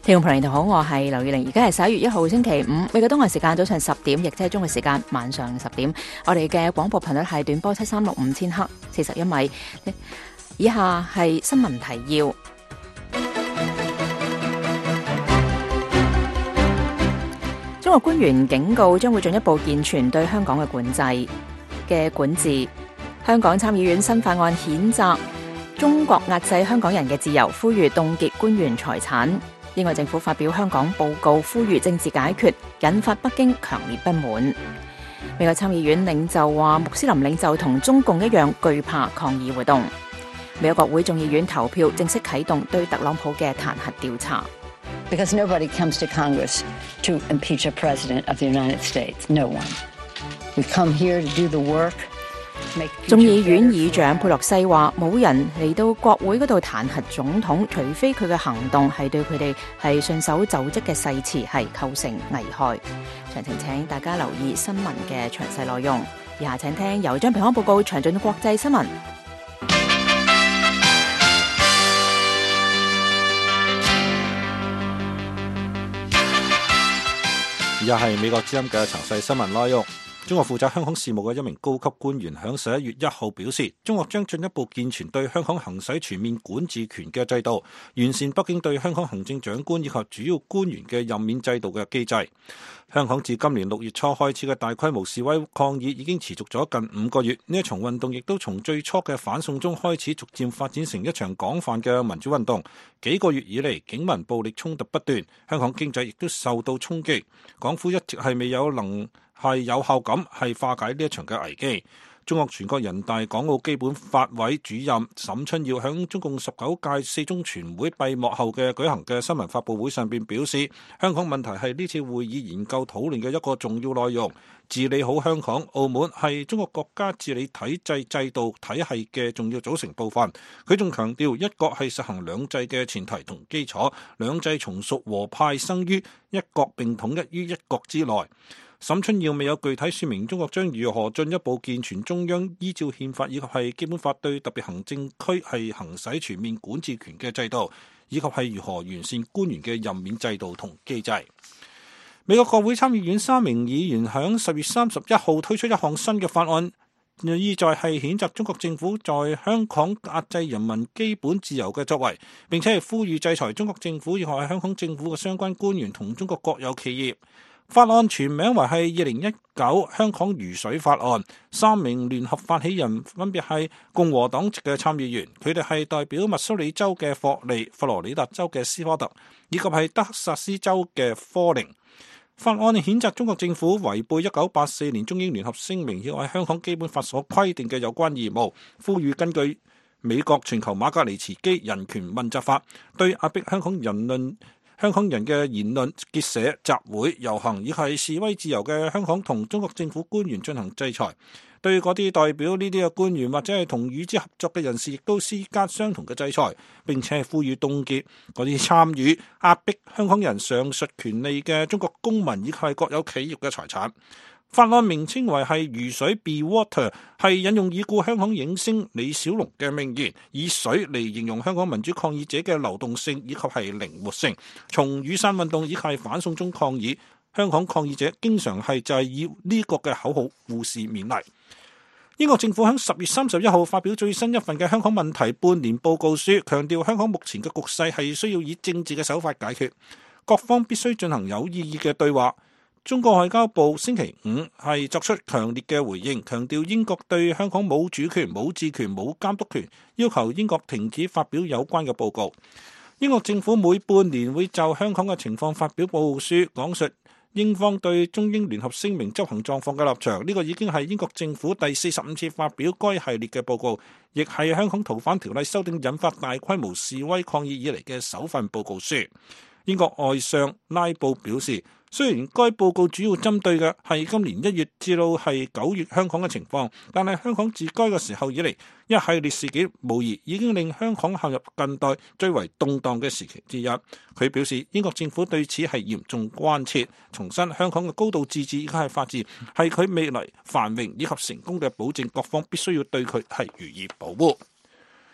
聽眾朋友你好，我係劉月玲，而家係11月1號星期五，美國東岸時間早上10點，亦即係中國時間晚上10點。我哋嘅廣播頻率係短波7365千赫41米。以下係新聞提要。中國官員警告將會進一步健全對香港嘅管治。香港參議院新法案譴責中國壓制香港人嘅自由，呼籲凍結官員財產。英國政府發表香港報告，呼籲政治解決，引發北京強烈不滿。美國參議院領袖話，穆斯林領袖同中共一樣懼怕抗議活動。美國國會眾議院投票正式啟動對特朗普嘅彈劾調查。 Because nobody comes to Congress to impeach a president of the United States. No one. We come here to do the work. 眾議院議長佩洛西話，冇人嚟到國會嗰度彈劾總統，除非佢嘅行動係對佢哋係順手就職嘅誓詞係構成危害。詳情請大家留意新聞嘅詳細內容。以下請聽由張平安報告詳盡國際新聞。 以下係美國之音嘅詳細新聞內容。中國負責香港事務嘅一名高級官員喺11月1號表示，中國將進一步健全對香港行使全面管治權嘅制度，完善北京對香港行政長官以及主要官員嘅任免制度嘅機制。香港自今年6月初開始嘅大規模示威抗議已經持續咗近5個月，呢一場運動亦都從最初嘅反送中開始，逐漸發展成一場廣泛嘅民主運動。幾個月以嚟，警民暴力衝突不斷，香港經濟亦都受到衝擊。港府一直係未有有效感係化解呢一場嘅危機。中國全國人大港澳基本法委主任沈春耀喺中共19屆四中全會閉幕後嘅舉行嘅新聞發佈會上邊表示，香港問題係呢次會議研究討論嘅一個重要內容。治理好香港、澳門係中國國家治理體制、制度體系嘅重要組成部分。佢仲強調，一國係實行兩制嘅前提同基礎，兩制從屬和派生於一國並統一於一國之內。沈春耀未有具體說明中國將如何進一步健全中央依照憲法以及係基本法對特別行政區係行使全面管治權嘅制度，以及係如何完善官員嘅任免制度同機制。美國國會參議院3名議員喺10月31號推出一項新嘅法案，意在係譴責中國政府在香港壓制人民基本自由嘅作為，並且係呼籲制裁中國政府以及係香港政府嘅相關官員同中國國有企業。法案全名為係2019香港如水法案，3名聯合發起人分別係共和黨籍嘅參議員，佢哋係代表密蘇里州嘅霍利、佛羅里達州嘅斯科特以及係德克薩斯州嘅科寧。法案譴責中國政府違背1984年中英聯合聲明以及香港基本法所規定嘅有關義務，呼籲根據美國全球馬格尼茨基人權問責法，對壓迫香港人嘅言論、結社、集會、遊行以及示威自由嘅香港同中國政府官員進行制裁，對嗰啲代表呢啲嘅官員或者係同與之合作嘅人士，亦都施加相同嘅制裁，並且係呼籲凍結嗰啲參與壓迫香港人上述權利嘅中國公民以及係國有企業嘅財產。法案名稱為係如水 Be Water， 係引用已故香港影星李小龍嘅名言，以水嚟形容香港民主抗議者嘅流動性以及係靈活性。從雨傘運動以及係反送中抗議，香港抗議者經常係就係以呢個嘅口號互視勉勵。英國政府喺10月31號發表最新一份嘅香港問題半年報告書，強調香港目前嘅局勢係需要以政治嘅手法解決，各方必須進行有意義嘅對話。中國外交部星期五係作出強烈嘅回應，強調英國對香港冇主權、冇治權、冇監督權，要求英國停止發表有關嘅報告。英國政府每半年會就香港嘅情況發表報告書，講述英方對中英聯合聲明執行狀況嘅立場。呢個已經係英國政府第45次發表該系列嘅報告，亦係香港逃犯條例修訂引發大規模示威抗議以嚟嘅首份報告書。英國外相拉布表示，雖然該報告主要針對嘅係今年1月至到係9月香港嘅情況，但係香港自該個時候以嚟一系列事件無疑已經令香港陷入近代最為動盪嘅時期之一。佢表示，英國政府對此係嚴重關切，重申香港嘅高度自治以及係法治係佢未來繁榮以及成功嘅保證，各方必須要對佢係予以保護。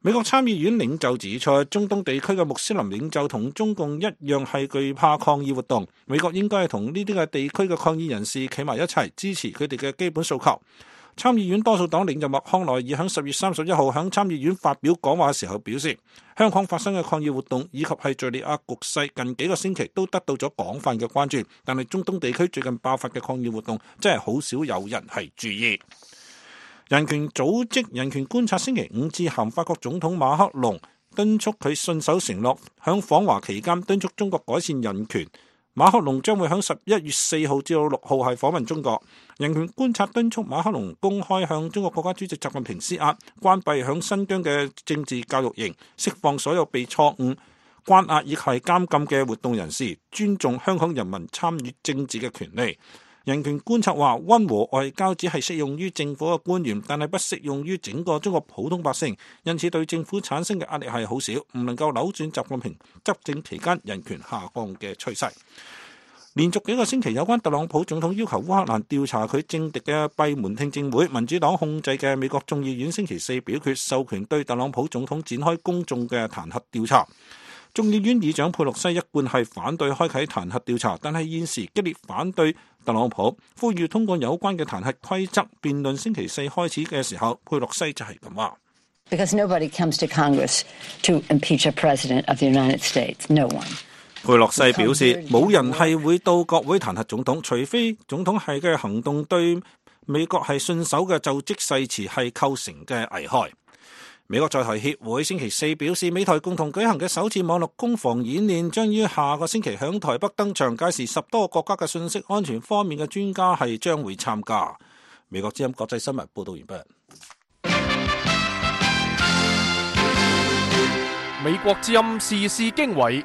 美國參議院領袖指出，中東地區嘅穆斯林領袖同中共一樣係懼怕抗議活動，美國應該係同呢啲嘅地區嘅抗議人士企埋一齊，支持佢哋嘅基本訴求。參議院多數黨領袖麥康奈爾喺10月31號喺參議院發表講話嘅時候表示，香港發生嘅抗議活動以及係敘利亞局勢近幾個星期都得到咗廣泛嘅關注，但係中東地區最近爆發嘅抗議活動真係好少有人係注意。人權組織人權觀察星期5致函法國總統馬克龍，敦促佢信守承諾，響訪華期間敦促中國改善人權。馬克龍將會響11月4號至6號係訪問中國。人權觀察敦促馬克龍公開向中國國家主席習近平施壓，關閉響新疆嘅政治教育營，釋放所有被錯誤關押亦係監禁嘅活動人士，尊重香港人民參與政治嘅權利。人權觀察話，溫和外交只係適用於政府嘅官員，但係不適用於整個中國普通百姓，因此對政府產生嘅壓力係好少，唔能夠扭轉習近平執政期間人權下降嘅趨勢。連續幾個星期有關特朗普總統要求烏克蘭調查佢政敵嘅閉門聽證會，民主黨控制嘅美國眾議院星期4表決授權對特朗普總統展開公眾嘅彈劾調查。眾議院議長佩洛西一貫係反對開啟彈劾調查，但係現時激烈反對特朗普，呼籲通過有關嘅彈劾規則。辯論星期4開始嘅時候，佩洛西就係咁話。 Because nobody comes to Congress to impeach a president of the United States. No one. 佩洛西表示，冇人係會到國會彈劾總統，除非總統係嘅行動對美國係信守嘅就職誓詞係構成嘅危害。美國在台協會星期4表示，美台共同舉行嘅首次網絡攻防演練將於下個星期響台北登場，屆時10多個國家嘅信息安全方面嘅專家係將會參加。美國之音國際新聞報道完畢。 美國之音時事經緯，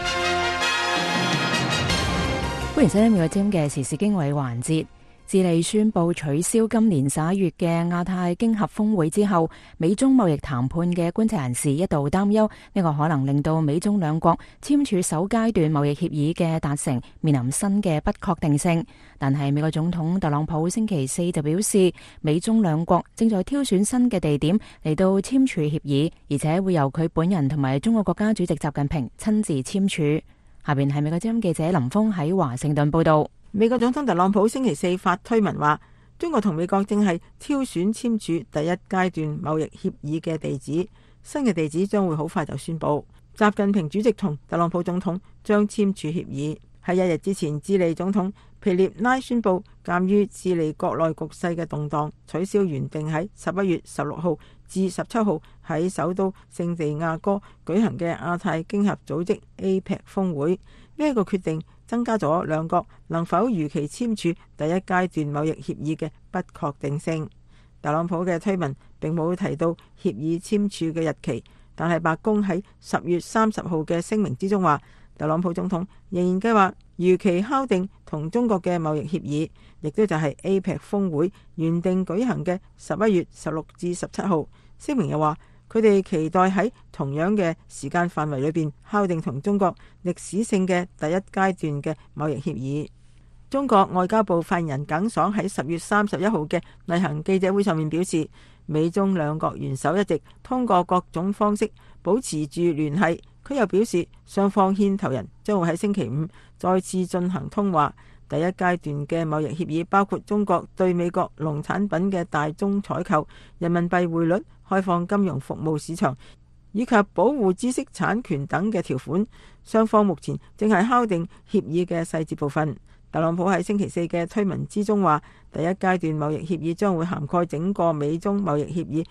歡迎收聽美國之音嘅時事經緯環節。智利宣布取消今年11月嘅亞太經合峰會之後，美中貿易談判嘅觀察人士一度擔憂，呢個可能令到美中兩國簽署首階段貿易協議嘅達成面臨新嘅不確定性。但係美國總統特朗普星期4就表示，美中兩國正在挑選新嘅地點嚟到簽署協議，而且會由佢本人同埋中國國家主席習近平親自簽署。下邊係美國之音記者林峰喺華盛頓報道。 美國總統特朗普星期4發推文話，中國同美國正係挑選簽署第一階段貿易協議嘅地址，新嘅地址將會好快就宣布。習近平主席同特朗普總統將簽署協議。喺1日之前，智利總統皮涅拉宣布，鑑於智利國內局勢嘅動盪，取消原定喺11月16號至17號喺首都聖地亞哥舉行嘅亞太經合組織 APEC 峰會。呢一個決定增加咗兩國能否如期簽署第一階段貿易協議嘅不確定性。特朗普嘅推文並冇提到協議簽署嘅日期，但係白宮喺10月30號嘅聲明之中話，特朗普總統仍然計劃如期敲定同中國嘅貿易協議，亦都就係 APEC 峰會原定舉行嘅11月16至17號。聲明又話，佢哋期待喺同樣嘅時間範圍裏邊敲定同中國歷史性嘅第一階段嘅貿易協議。中國外交部發言人耿爽喺10月31號嘅例行記者會上面表示，美中兩國元首一直通過各種方式保持住聯繫。佢又表示，雙方牽頭人將會喺星期5再次進行通話。第一階段嘅貿易協議包括中國對美國農產品嘅大宗採購、人民幣匯率、開放金融服務市場以及保護知識產權等嘅條款。雙方目前正係敲定協議嘅細節部分。特朗普喺星期4嘅推文之中話，第一階段貿易協議將會涵蓋整個美中貿易協議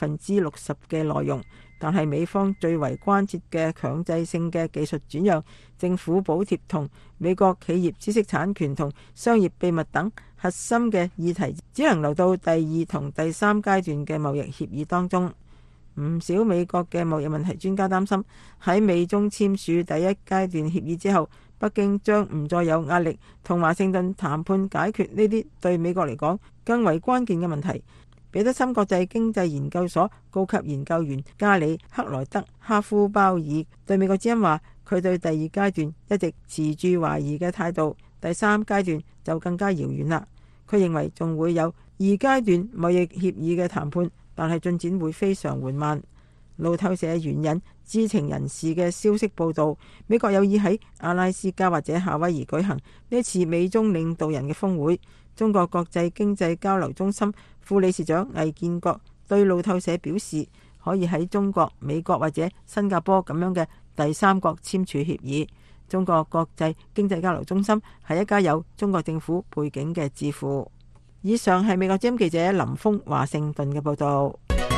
60%嘅內容，但係美方最為關切嘅強制性嘅技術轉讓、政府補貼同美國企業知識產權同商業秘密等核心嘅議題，只能留到第2同第3階段嘅貿易協議當中。唔少美國嘅貿易問題專家擔心，喺美中簽署第一階段協議之後，北京將唔再有壓力同華盛頓談判解決呢啲對美國嚟講更為關鍵嘅問題。彼得森國際經濟研究所高級研究員加里克萊德哈夫鮑爾對美國之音話，佢對第2階段一直持住懷疑嘅態度，第3階段就更加遙遠啦。佢認為仲會有2階段貿易協議嘅談判，但係進展會非常緩慢。 路透社援引知情人士嘅消息報道，美國有意喺阿拉斯加或者夏威夷舉行呢一次美中領導人嘅峰會。中國國際經濟交流中心副理事長魏建國對路透社表示，可以喺中國、美國或者新加坡咁樣嘅第三國簽署協議。中國國際經濟交流中心係一家有中國政府背景嘅智庫。以上係美國之音記者林峰華盛頓嘅報道。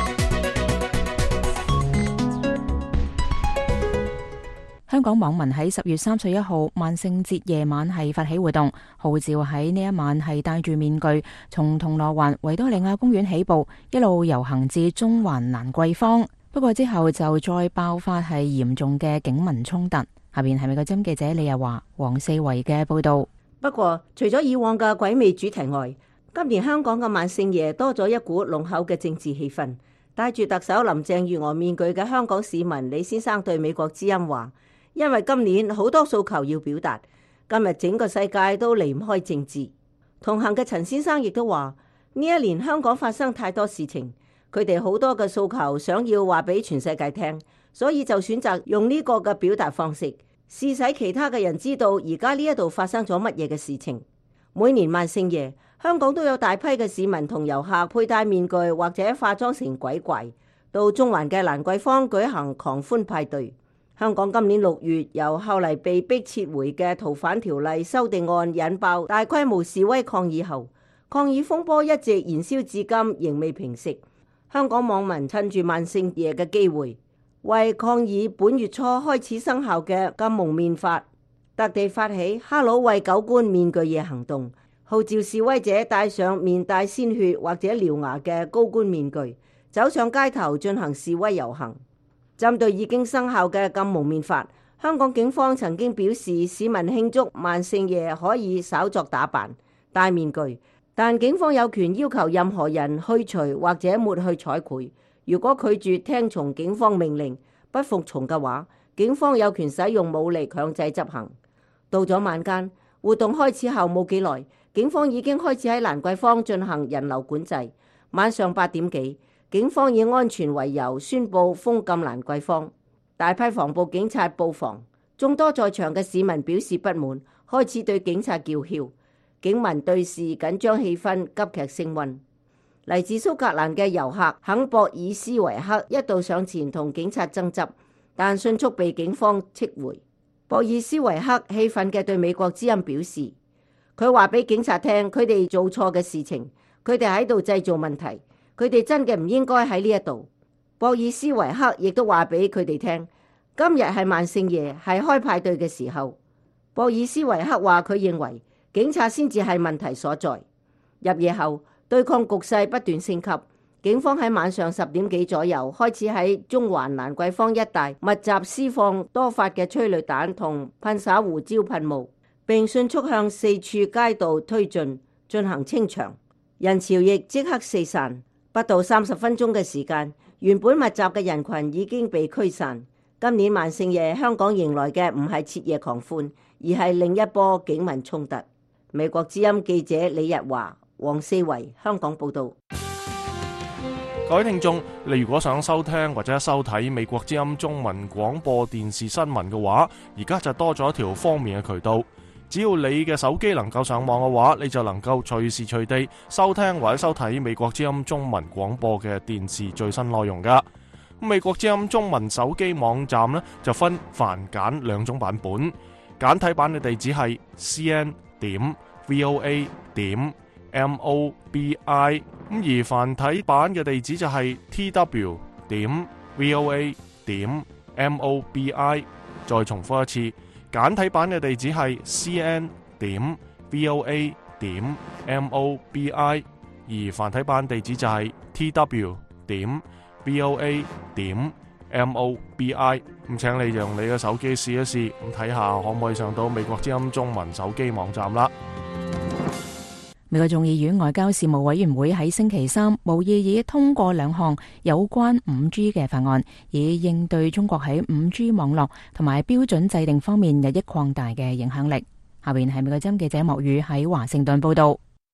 香港網民喺10月31號萬聖節夜晚係發起活動，號召喺呢一晚係戴住面具，從銅鑼灣維多利亞公園起步，一路遊行至中環蘭桂坊。不過之後就再爆發係嚴重嘅警民衝突。下邊係美國之音記者李日華、黃四維嘅報道。 不過除咗以往嘅鬼魅主題外，今年香港嘅萬聖夜多咗一股濃厚嘅政治氣氛。戴住特首林鄭月娥面具嘅香港市民李先生對美國之音話，因為今年好多訴求要表達，今日整個世界都離唔開政治。同行嘅陳先生亦都話，呢一年香港發生太多事情，佢哋好多嘅訴求想要話俾全世界聽，所以就選擇用呢個嘅表達方式，試使其他嘅人知道而家呢一度發生咗乜嘢嘅事情。每年萬聖夜，香港都有大批嘅市民同遊客佩戴面具或者化妝成鬼怪，到中環嘅蘭桂坊舉行狂歡派對。香港今年6月由後嚟被逼撤回嘅逃犯條例修訂案引爆大規模示威抗議後，抗議風波一直燃燒至今，仍未平息。香港網民趁住萬聖夜嘅機會，為抗議本月初開始生效嘅禁蒙面法，特地發起哈囉喂狗官面具夜行動，號召示威者戴上面帶鮮血或者獠牙嘅高官面具，走上街頭進行示威遊行。針對已經生效嘅禁蒙面法，香港警方曾經表示，市民慶祝萬聖夜可以稍作打扮、戴面具，但警方有權要求任何人去除或者抹去彩繪。如果拒絕聽從警方命令，不服從嘅話，警方有權使用武力強制執行。到咗晚間，活動開始後冇幾耐，警方已經開始喺蘭桂坊進行人流管制。晚上8點幾，警方以安全為由宣布封禁蘭桂坊，大批防暴警察布防，眾多在場嘅市民表示不滿，開始對警察叫囂，警民對峙緊張氣氛急劇升溫。嚟自蘇格蘭嘅遊客肯博爾斯維克一度上前同警察爭執，但迅速被警方撤回。博爾斯維克氣憤嘅對美國之音表示，佢話俾警察聽佢哋做錯嘅事情，佢哋喺度製造問題。佢哋真嘅唔應該喺呢一度。博爾斯維克亦都話俾佢哋聽，今日係萬聖夜，係開派對嘅時候。博爾斯維克話佢認為警察先至係問題所在。入夜後，對抗局勢不斷升級，警方喺晚上10點幾左右開始喺中環蘭桂坊一帶密集施放多發嘅催淚彈同噴灑胡椒噴霧，並迅速向4處街道推進行清場，人潮亦即刻四散。不到30分鐘嘅時間，原本密集嘅人群已經被驅散。今年萬聖夜，香港迎來嘅唔係徹夜狂歡，而係另一波警民衝突。美國之音記者李日華、黃四維香港報道。 各位聽眾，你如果想收聽或者收睇美國之音中文廣播電視新聞嘅話，而家就多咗一條方便嘅渠道。只要你嘅手機能夠上網嘅話，你就能夠隨時隨地收聽或者收睇美國之音中文廣播嘅電視最新內容噶。美國之音中文手機網站呢，就分繁簡2種版本，簡體版嘅地址係 cn.voa.mobi， 而繁體版嘅地址就係 tw.voa.mobi。 再重複一次，簡體版嘅地址係 cn.voa.mobi， 而繁體版地址就係 tw.voa.mobi。 咁請你用你嘅手機試一試，咁睇下可唔可以上到美國之音中文手機網站啦。 美國眾議院外交事務委員會喺星期三無異議通過2項有關 5G 嘅法案，以應對中國喺 5G 網絡同埋標準制定方面日益擴大嘅影響力。下邊係美國之音記者莫宇喺華盛頓報道。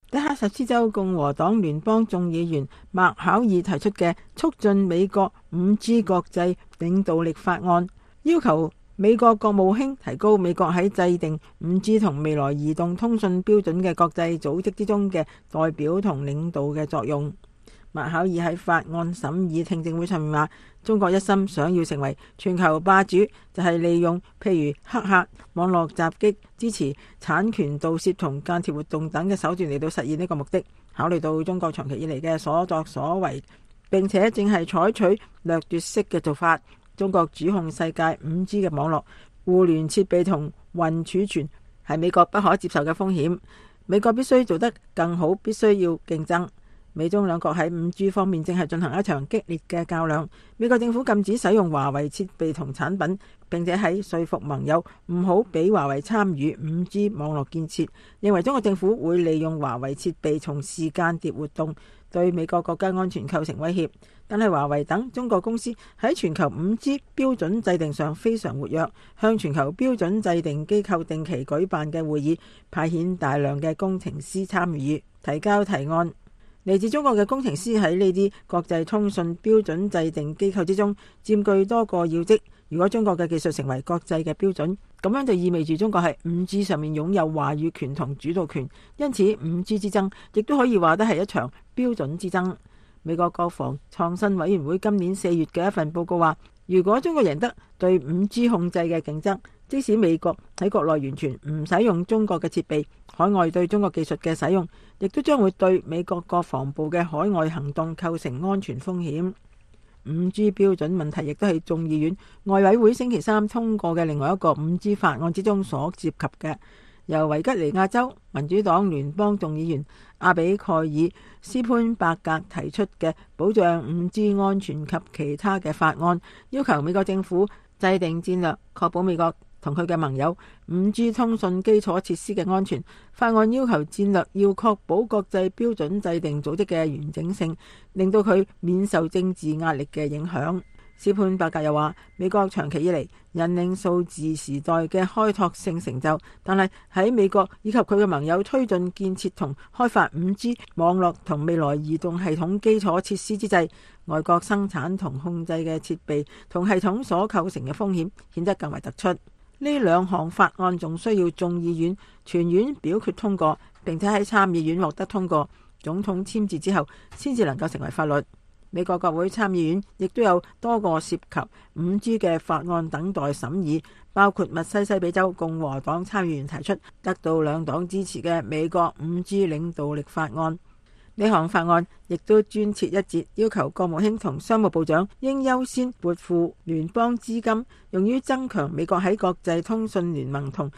德克薩斯州共和黨聯邦眾議員麥考爾提出嘅促進美國 5G 國際領導力法案，要求美國國務卿提高美國喺制定 5G 同未來移動通訊標準嘅國際組織之中嘅代表同領導嘅作用。麥考爾喺法案審議聽證會上面話，中國一心想要成為全球霸主，就係利用譬如黑客、網絡襲擊、支持產權盜竊同間諜活動等嘅手段嚟到實現呢個目的。考慮到中國長期以嚟嘅所作所為，並且正係採取掠奪式嘅做法，中國主控世界 5G 嘅網絡、互聯設備同雲儲存係美國不可接受嘅風險。美國必須做得更好，必須要競爭。美中兩國喺 5G 方面正係進行一場激烈嘅較量。美國政府禁止使用華為設備同產品，並且喺說服盟友唔好俾華為參與 5G 網絡建設，認為中國政府會利用華為設備從事間諜活動，對美國國家安全構成威脅。但係華為等中國公司喺全球 5G 標準制定上非常活躍，向全球標準制定機構定期舉辦嘅會議派遣大量嘅工程師參與，提交提案。嚟自中國嘅工程師喺呢啲國際通訊標準制定機構之中佔據多個要職。如果中國嘅技術成為國際嘅標準，咁樣就意味住中國喺 5G 上面擁有話語權同主導權。因此 5G 之爭亦都可以話得係一場標準之爭。美國國防創新委員會今年4月嘅一份報告話，如果中國贏得對 5G 控制嘅競爭，即使美國喺國內完全唔使用中國嘅設備，海外對中國技術嘅使用，亦都將會對美國國防部嘅海外行動構成安全風險。5G 標準問題亦都係眾議院外委會星期三通過嘅另外一個 5G 法案之中所涉及嘅。由維吉尼亞州民主黨聯邦眾議員阿比蓋爾斯潘伯格提出嘅保障 5G 安全及其他嘅法案，要求美國政府制定戰略，確保美國同佢嘅盟友 5G 通訊基礎設施嘅安全。法案要求戰略要確保國際標準制定組織嘅完整性，令到佢免受政治壓力嘅影響。斯潘伯格又話，美國長期以嚟引領數字時代嘅開拓性成就，但係喺美國以及佢嘅盟友推進建設同開發 5G 網絡同未來移動系統基礎設施之際，外國生產同控制嘅設備同系統所構成嘅風險顯得更為突出。呢兩項法案仲需要眾議院全院表決通過，並且喺參議院獲得通過，總統簽字之後先至能夠成為法律。美國國會參議院亦都有多個涉及 5G 嘅法案等待審議，包括密西西比州共和黨參議員提出得到兩黨支持嘅美國 5G 領導力法案。呢項法案亦都專設一節，要求國務卿同商務部長應優先撥付聯邦資金，用於增強美國喺國際通訊聯盟同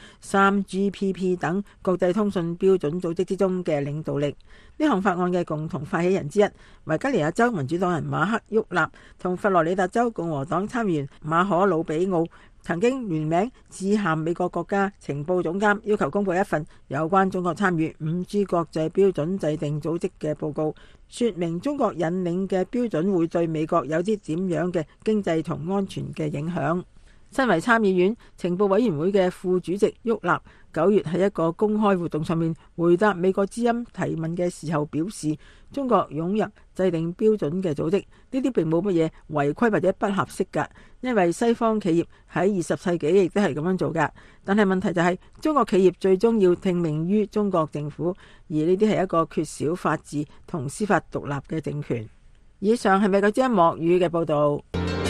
3GPP 等國際通訊標準組織之中嘅領導力。呢項法案嘅共同發起人之一，維吉尼亞州民主黨人馬克沃納同佛羅里達州共和黨參議員馬可魯比奧曾經聯名致函美國國家情報總監，要求公布一份有關中國參與 5G 國際標準制定組織嘅報告，說明中國引領嘅標準會對美國有啲點樣嘅經濟同安全嘅影響。身為參議院情報委員會嘅副主席沃納9月喺一個公開活動上面回答美國之音提問嘅時候表示，中國湧入制定標準嘅組織，呢啲並冇乜嘢違規或者不合適㗎，因為西方企業喺20世紀亦都係咁樣做㗎。但係問題就係，中國企業最終要聽命於中國政府，而呢啲係一個缺少法治同司法獨立嘅政權。以上係美國之音莫語嘅報導。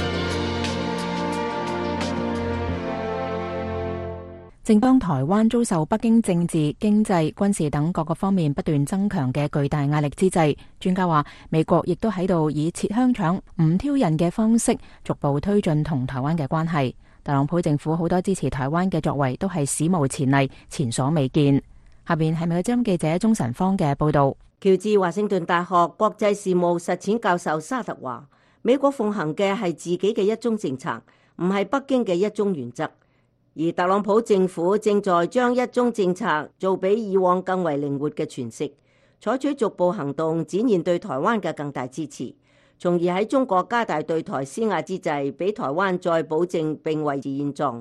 正當台灣遭受北京政治、經濟、軍事等各個方面不斷增強嘅巨大壓力之際，專家話美國亦都喺度以切香腸、唔挑釁嘅方式逐步推進同台灣嘅關係。特朗普政府好多支持台灣嘅作為都係史無前例、前所未見。下邊係美國之音記者鍾晨芳嘅報導。 喬治華盛頓大學國際事務實踐教授沙特話，美國奉行嘅係自己嘅一中政策，唔係北京嘅一中原則。而特朗普政府正在將一中政策做比以往更為靈活嘅詮釋，採取逐步行動，展現對台灣嘅更大支持，從而喺中國加大對台施壓之際，俾台灣再保證並維持現狀。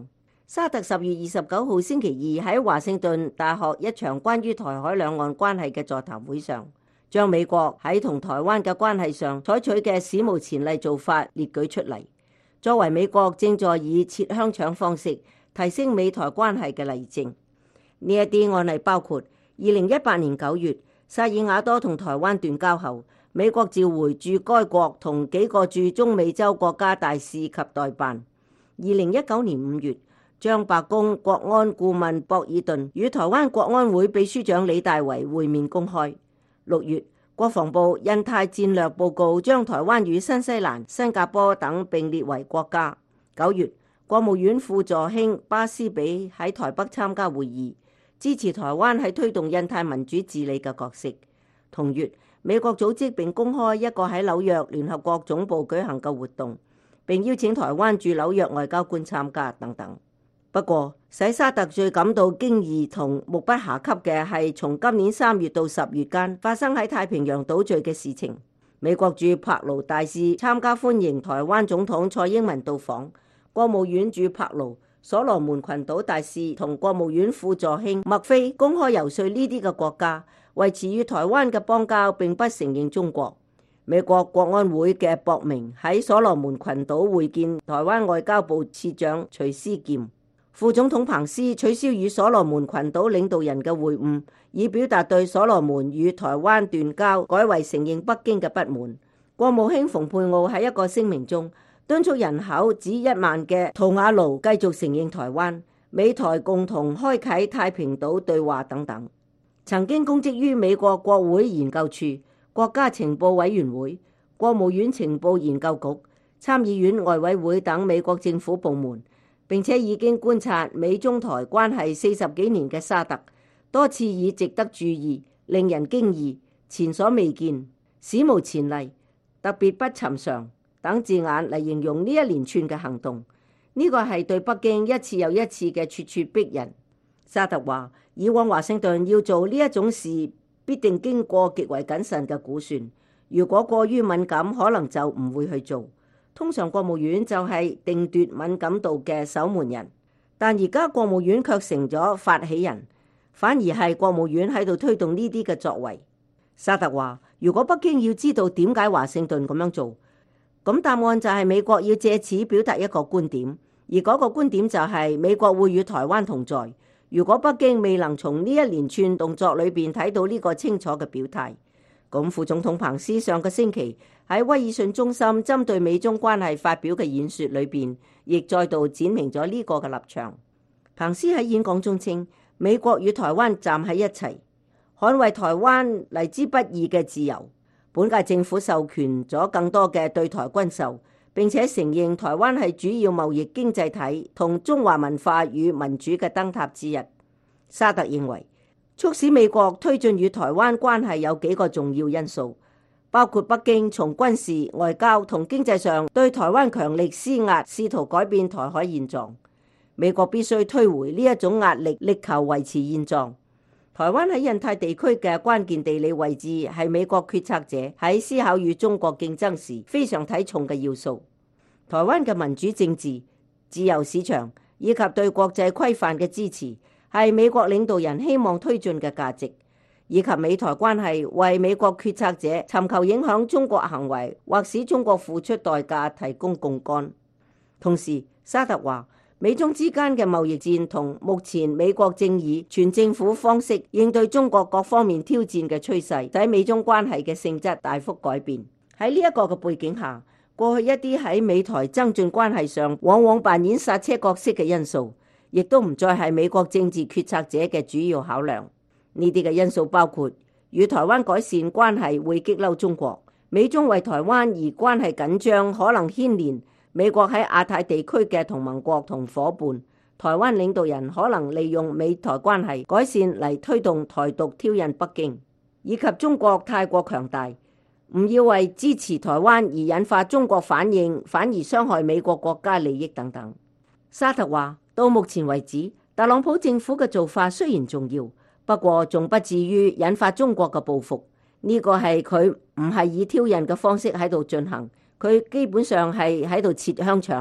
沙特10月29號星期二喺華盛頓大學一場關於台海兩岸關係嘅座談會上，將美國喺同台灣嘅關係上採取嘅史無前例做法列舉出嚟，作為美國正在以切香腸方式提升美台關係嘅例證。呢一啲案例包括2018年9月薩爾瓦多同台灣斷交後，美國召回駐該國同幾個駐中美洲國家大使及代辦；2019年5月，將白宮國安顧問博爾頓與台灣國安會秘書長李大維會面公開。6月，國防部印太戰略報告將台灣與新西蘭、新加坡等並列為國家。9月，國務院副助卿巴斯比喺台北參加會議，支持台灣喺推動印太民主治理嘅角色。同月，美國組織並公開一個喺紐約聯合國總部舉行嘅活動，並邀請台灣駐紐約外交官參加等等。不過，使沙特最感到驚異同目不暇給嘅係從今年3月到10月間發生喺太平洋島嶼嘅事情。美國駐柏勞大使參加歡迎台灣總統蔡英文到訪，國務院駐柏勞所羅門群島大使同國務院副助卿麥菲公開游說呢啲嘅國家維持與台灣嘅邦交，並不承認中國。美國國安會嘅博明喺所羅門群島會見台灣外交部次長徐思儉。副總統彭斯取消與所羅門群島領導人嘅會晤，以表達對所羅門與台灣斷交改為承認北京嘅不滿。國務卿蓬佩奧喺一個聲明中敦促人口只1萬嘅圖瓦盧繼續承認台灣，美台共同開啟太平島對話等等。曾經公職於美國國會研究處、國家情報委員會、國務院情報研究局、參議院外委會等美國政府部門，並且已經觀察美中台關係40幾年嘅沙特，多次以值得注意、令人驚異、前所未見、史無前例、特別不尋常等字眼嚟形容呢一連串嘅行動。呢個係對北京一次又一次嘅咄咄逼人。沙特話，以往華盛頓要做呢一種事，必定經過極為謹慎嘅估算，如果過於敏感，可能就唔會去做。通常國務院就係定奪敏感度嘅守門人，但而家國務院卻成咗發起人，反而係國務院喺度推動呢啲嘅作為。沙特話，如果北京要知道點解華盛頓咁樣做，咁答案就係美國要借此表達一個觀點，而嗰個觀點就係美國會與台灣同在。如果北京未能從呢一連串動作裏邊睇到呢個清楚嘅表態，咁副總統彭斯上個星期喺威爾遜中心針對美中關係發表嘅演說裏邊，亦再度展明咗呢個嘅立場。彭斯喺演講中稱，美國與台灣站喺一齊，捍衛台灣嚟之不易嘅自由。本屆政府授權咗更多嘅對台軍售，並且承認台灣係主要貿易經濟體同中華文化與民主嘅燈塔之一。沙特認為，促使美國推進與台灣關係有幾個重要因素，包括北京從軍事、外交同經濟上對台灣強力施壓，試圖改變台海現狀。美國必須推回呢一種壓力，力求維持現狀。台灣喺印太地區嘅關鍵地理位置係美國決策者喺思考與中國競爭時非常睇重嘅要素。台灣嘅民主政治、自由市場以及對國際規範嘅支持係美國領導人希望推進嘅價值，以及美台關係為美國決策者尋求影響中國行為或使中國付出代價提供槓桿。同時，沙特話，美中之間嘅貿易戰同目前美國正以全政府方式應對中國各方面挑戰嘅趨勢，使美中關係嘅性質大幅改變。喺呢一個嘅背景下，過去一啲喺美台增進關係上往往扮演剎車角色嘅因素，亦都唔再係美國政治決策者嘅主要考量。呢啲嘅因素包括與台灣改善關係會激嬲中國，美中為台灣而關係緊張，可能牽連美國喺亞太地區嘅同盟國同夥伴，台灣領導人可能利用美台關係改善嚟推動台獨挑釁北京，以及中國太過強大，唔要為支持台灣而引發中國反應，反而傷害美國國家利益等等。沙特話，到目前為止，特朗普政府嘅做法雖然重要，不過仲不至於引發中國嘅報復。呢個係佢唔係以挑釁嘅方式喺度進行。佢基本上係喺度切香腸，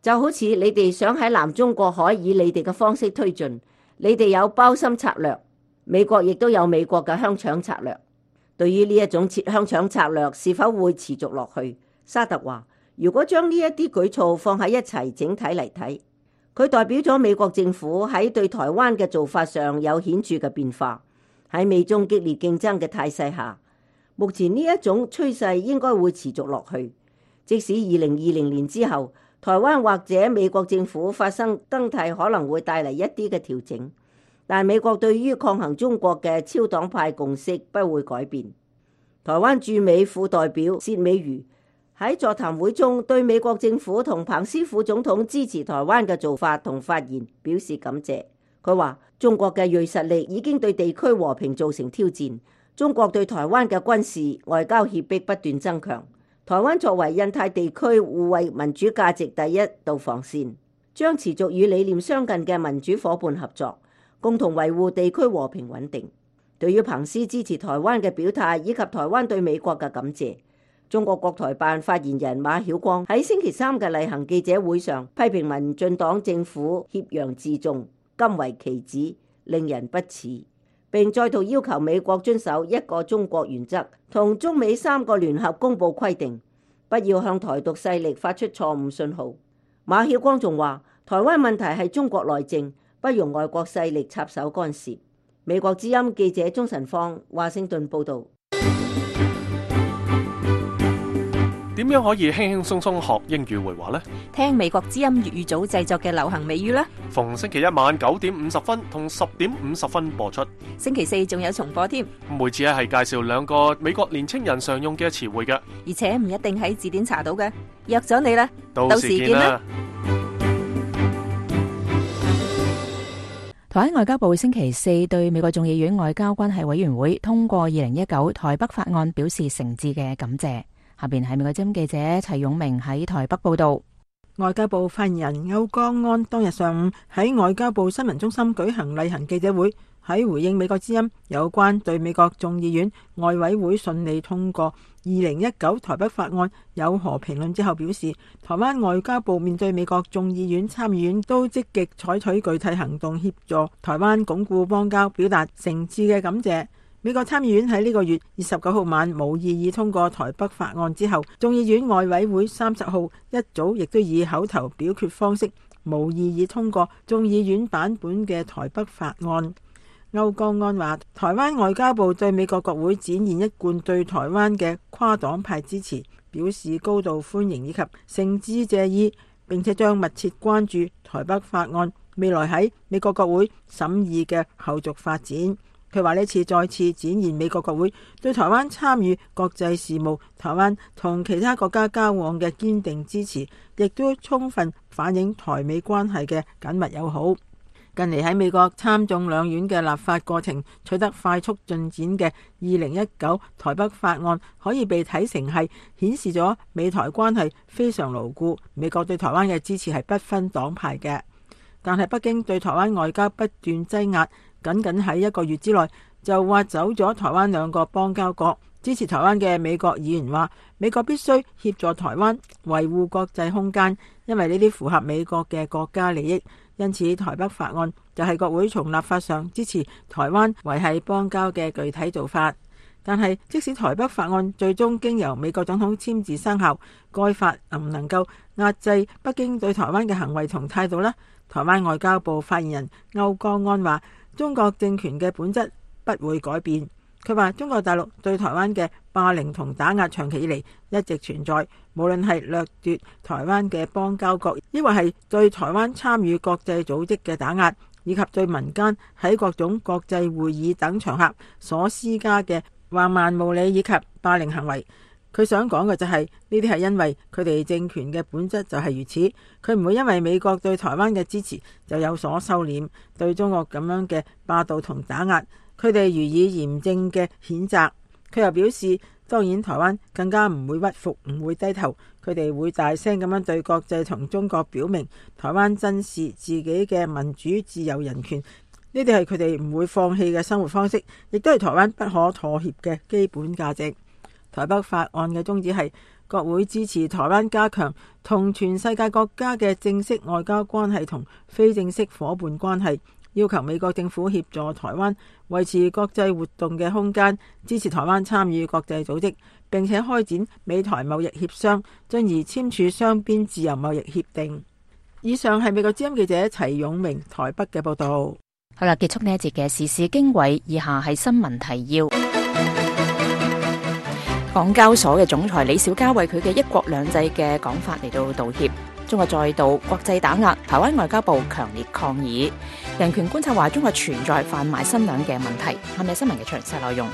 就好似你哋想喺南中國海以你哋嘅方式推進，你哋有包心策略，美國亦都有美國嘅香腸策略。對於呢一種香腸策略是否會持續落去，沙特話：如果將呢一啲舉措放喺一齊整體嚟睇，佢代表咗美國政府喺對台灣嘅做法上有顯著嘅變化。喺美中激烈競爭嘅態勢下，目前呢一種趨勢應該會持續落去。即使2020年之後，台灣或者美國政府發生更替，可能會帶嚟一啲嘅調整，但美國對於抗衡中國嘅超黨派共識不會改變。台灣駐美副代表薛美如喺座談會中對美國政府同彭斯副總統支持台灣嘅做法同發言表示感謝。佢話：中國嘅銳實力已經對地區和平造成挑戰，中國對台灣嘅軍事外交脅迫不斷增強。台灣作為印太地區護衛民主價值第一道防線，將持續與理念相近嘅民主夥伴合作，共同維護地區和平穩定。對於彭斯支持台灣嘅表態以及台灣對美國嘅感謝，中國國台辦發言人馬曉光喺星期三嘅例行記者會上批評民進黨政府挾洋自重、甘為其旨，令人不齒，並再度要求美國遵守一個中國原則同中美3個聯合公報規定，不要向台獨勢力發出錯誤信號。馬曉光仲話：台灣問題係中國內政，不容外國勢力插手干涉。美國之音記者鍾晨芳華盛頓報導。 點樣可以輕輕鬆鬆學英語會話呢？ 聽美國之音粵語組製作嘅流行美語啦。 逢星期一晚9點50分同10點50分播出。 星期四仲有重播添。 每次係介紹2個美國年青人常用嘅詞彙嘅， 而且唔一定喺字典查到嘅。約咗你啦， 到時見啦。 台灣外交部星期四對美國眾議院外交關係委員會通過2019台北法案表示誠摯嘅感謝。下邊係美國之音記者齊永明喺台北報道。 外交部發言人歐江安當日上午喺外交部新聞中心舉行例行記者會，喺回應美國之音有關對美國眾議院外委會順利通過2019台北法案有何評論之後，表示台灣外交部面對美國眾議院參議院都積極採取具體行動協助台灣鞏固邦交，表達誠摯嘅感謝。美國參議院喺呢個月29號晚無異議通過台北法案之後，眾議院外委會30號一早亦都以口頭表決方式無異議通過眾議院版本嘅台北法案。歐江安話：台灣外交部對美國國會展現一貫對台灣嘅跨黨派支持，表示高度歡迎以及誠摯謝意，並且將密切關注台北法案未來喺美國國會審議嘅後續發展。佢話呢次再次展現美國國會對台灣參與國際事務、台灣同其他國家交往嘅堅定支持，亦都充分反映台美關係嘅緊密友好。近嚟喺美國參眾兩院嘅立法過程取得快速進展嘅2019台北法案，可以被睇成係顯示咗美台關係非常牢固，美國對台灣嘅支持係不分黨派嘅。但係北京對台灣外交不斷擠壓，僅僅喺1個月之內就挖走咗台灣2個邦交國。支持台灣嘅美國議員話，美國必須協助台灣維護國際空間，因為呢啲符合美國嘅國家利益。因此台北法案就係國會從立法上支持台灣維繫邦交嘅具體做法。但係即使台北法案最終經由美國總統簽字生效，該法能唔能夠壓制北京對台灣嘅行為同態度呢？台灣外交部發言人歐江安話：中國政權嘅本質不會改變。佢話中國大陸對台灣嘅霸凌同打壓長期以嚟一直存在，無論係掠奪台灣嘅邦交國，抑或係對台灣參與國際組織嘅打壓，以及對民間喺各種國際會議等場合所施加嘅橫蠻無理以及霸凌行為。佢想講嘅就係呢啲係因為佢哋政權嘅本質就係如此，佢唔會因為美國對台灣嘅支持就有所收斂。對中國咁樣嘅霸道同打壓，佢哋予以嚴正嘅譴責。佢又表示，當然台灣更加唔會屈服，唔會低頭，佢哋會大聲咁樣對國際同中國表明，台灣珍視自己嘅民主、自由、人權，呢啲係佢哋唔會放棄嘅生活方式，亦都係台灣不可妥協嘅基本價值。台北法案嘅宗旨係國會支持台灣加強同全世界國家嘅正式外交關係同非正式夥伴關係，要求美國政府協助台灣維持國際活動嘅空間，支持台灣參與國際組織，並且開展美台貿易協商，進而簽署雙邊自由貿易協定。以上係美國之音記者齊永明台北嘅報道。 好啦，結束呢一節嘅時事經緯，以下係新聞提要。港交所嘅總裁李小加為佢嘅一國兩制嘅講法嚟到道歉。中國再度國際打壓，台灣外交部強烈抗議。人權觀察話中國存在販賣新娘嘅問題。係咪新聞嘅詳細內容？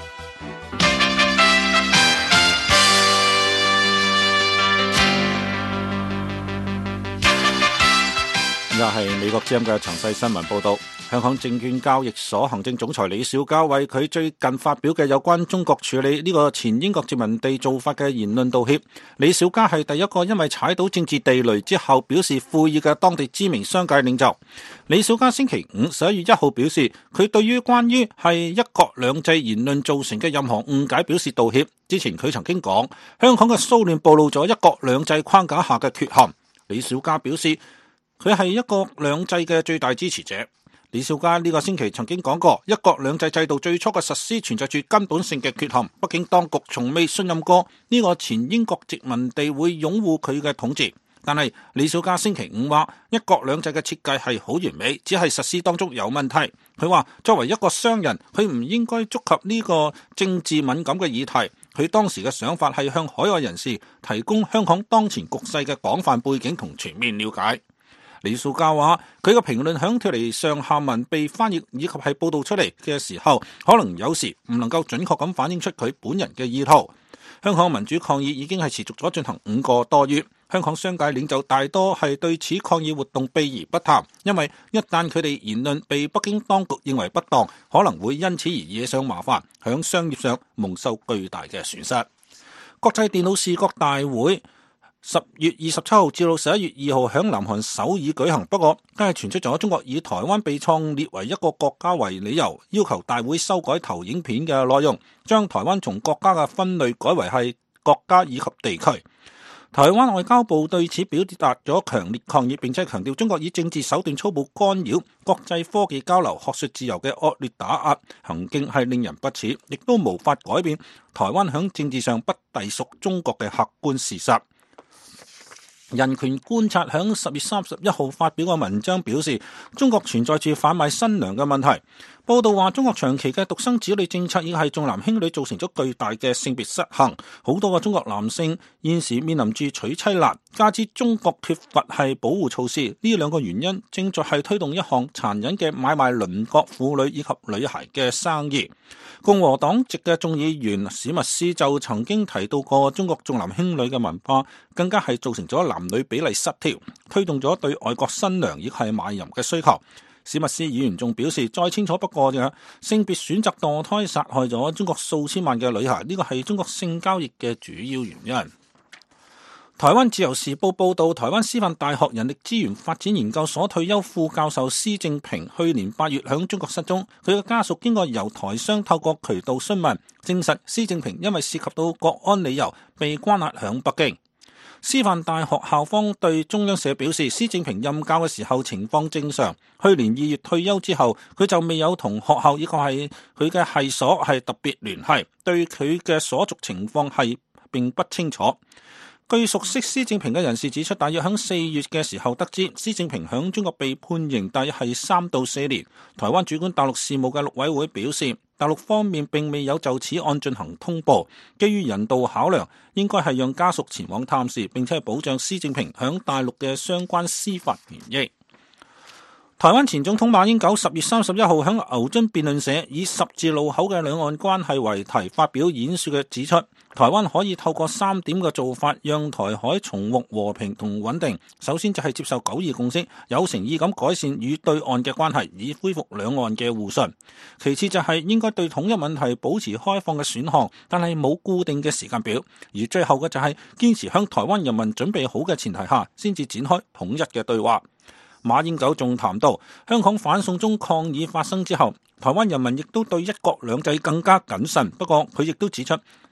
又係美國之音嘅詳細新聞報道。香港證券交易所行政總裁李小加為佢最近發表嘅有關中國處理呢個前英國殖民地做法嘅言論道歉。李小加係第一個因為踩到政治地雷之後表示悔意嘅當地知名商界領袖。李小加星期五11月1號表示，佢對於關於係一國兩制言論造成嘅任何誤解表示道歉。之前佢曾經講，香港嘅騷亂暴露咗一國兩制框架下嘅缺陷。李小加表示，佢係一國兩制嘅最大支持者。李小加呢個星期曾經講過，一國兩制制度最初嘅實施存在住根本性嘅缺陷，畢竟當局從未信任過呢個前英國殖民地會擁護佢嘅統治。但係李小加星期五話，一國兩制嘅設計係好完美，只係實施當中有問題。佢話作為一個商人，佢唔應該觸及呢個政治敏感嘅議題。佢當時嘅想法係向海外人士提供香港當前局勢嘅廣泛背景同全面了解。李小加話，佢嘅評論響脫離上下文被翻譯以及係報道出嚟嘅時候，可能有時唔能夠準確咁反映出佢本人嘅意圖。香港民主抗議已經係持續咗進行5個多月，香港商界領袖大多係對此抗議活動避而不談，因為一旦佢哋言論被北京當局認為不當，可能會因此而惹上麻煩，響商業上蒙受巨大嘅損失。國際電腦視覺大會10月27號至到11月2號響南韓首爾舉行，不過都係傳出咗中國以台灣被創列為一個國家為理由，要求大會修改投影片嘅內容，將台灣從國家嘅分類改為係國家以及地區。台灣外交部對此表達咗強烈抗議，並且強調中國以政治手段粗暴干擾國際科技交流、學術自由嘅惡劣打壓行徑係令人不齒，亦都無法改變台灣響政治上不隸屬中國嘅客觀事實。人權觀察響10月31號發表個文章表示，中國存在住販賣新娘嘅問題。報道話，中國長期嘅獨生子女政策已係重男輕女，造成咗巨大嘅性別失衡。好多個中國男性現時面臨住娶妻難，加之中國缺乏係保護措施，呢兩個原因正在係推動一項殘忍嘅買賣鄰國婦女以及女孩嘅生意。共和黨籍嘅眾議員史密斯就曾經提到過，中國重男輕女嘅文化更加係造成咗男女比例失調，推動咗對外國新娘亦係賣淫嘅需求。史密斯議員仲表示，再清楚不過嘅性別選擇墮胎殺害咗中國數千萬嘅女孩，呢個係中國性交易嘅主要原因。台灣自由時報報道，台灣師範大學人力資源發展研究所退休副教授施正平去年8月響中國失蹤，佢嘅家屬經過由台商透過渠道詢問，證實施正平因為涉及到國安理由被關押響北京。師範大學校方對中央社表示，施正平任教嘅時候情況正常，去年2月退休之後，佢就未有同學校以及係佢嘅系所係特別聯繫，對佢嘅所屬情況係並不清楚。據熟悉施正平嘅人士指出，大約喺4月嘅時候得知施正平響中國被判刑，大約係3到4年。台灣主管大陸事務嘅陸委會表示，大陸方面並未有就此案進行通報，基於人道考量，應該係讓家屬前往探視，並且係保障施正平響大陸嘅相關司法權益。台灣前總統馬英九10月31號響牛津辯論社以十字路口嘅兩岸關係為題發表演說嘅指出，台灣可以透過3點嘅做法讓台海重獲和平同穩定。首先就係接受9·2共識，有誠意咁改善與對岸嘅關係，以恢復兩岸嘅互信。其次就係應該對統一問題保持開放嘅選項，但係冇固定嘅時間表。而最後嘅就係堅持向台灣人民準備好嘅前提下，先至展開統一嘅對話。馬英九仲談到，香港反送中抗議發生之後，台灣人民亦都對一國兩制更加謹慎。不過佢亦都指出，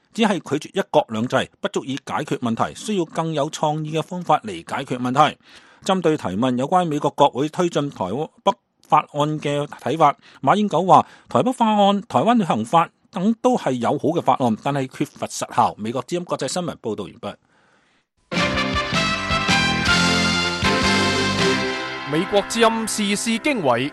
只係拒絕一國兩制不足以解決問題，需要更有創意嘅方法嚟解決問題。針對提問有關美國國會推進台北法案嘅睇法，馬英九話台北法案、台灣旅行法等都係有好嘅法案，但係缺乏實效。美國之音國際新聞報道完畢。 美國之音時事經緯，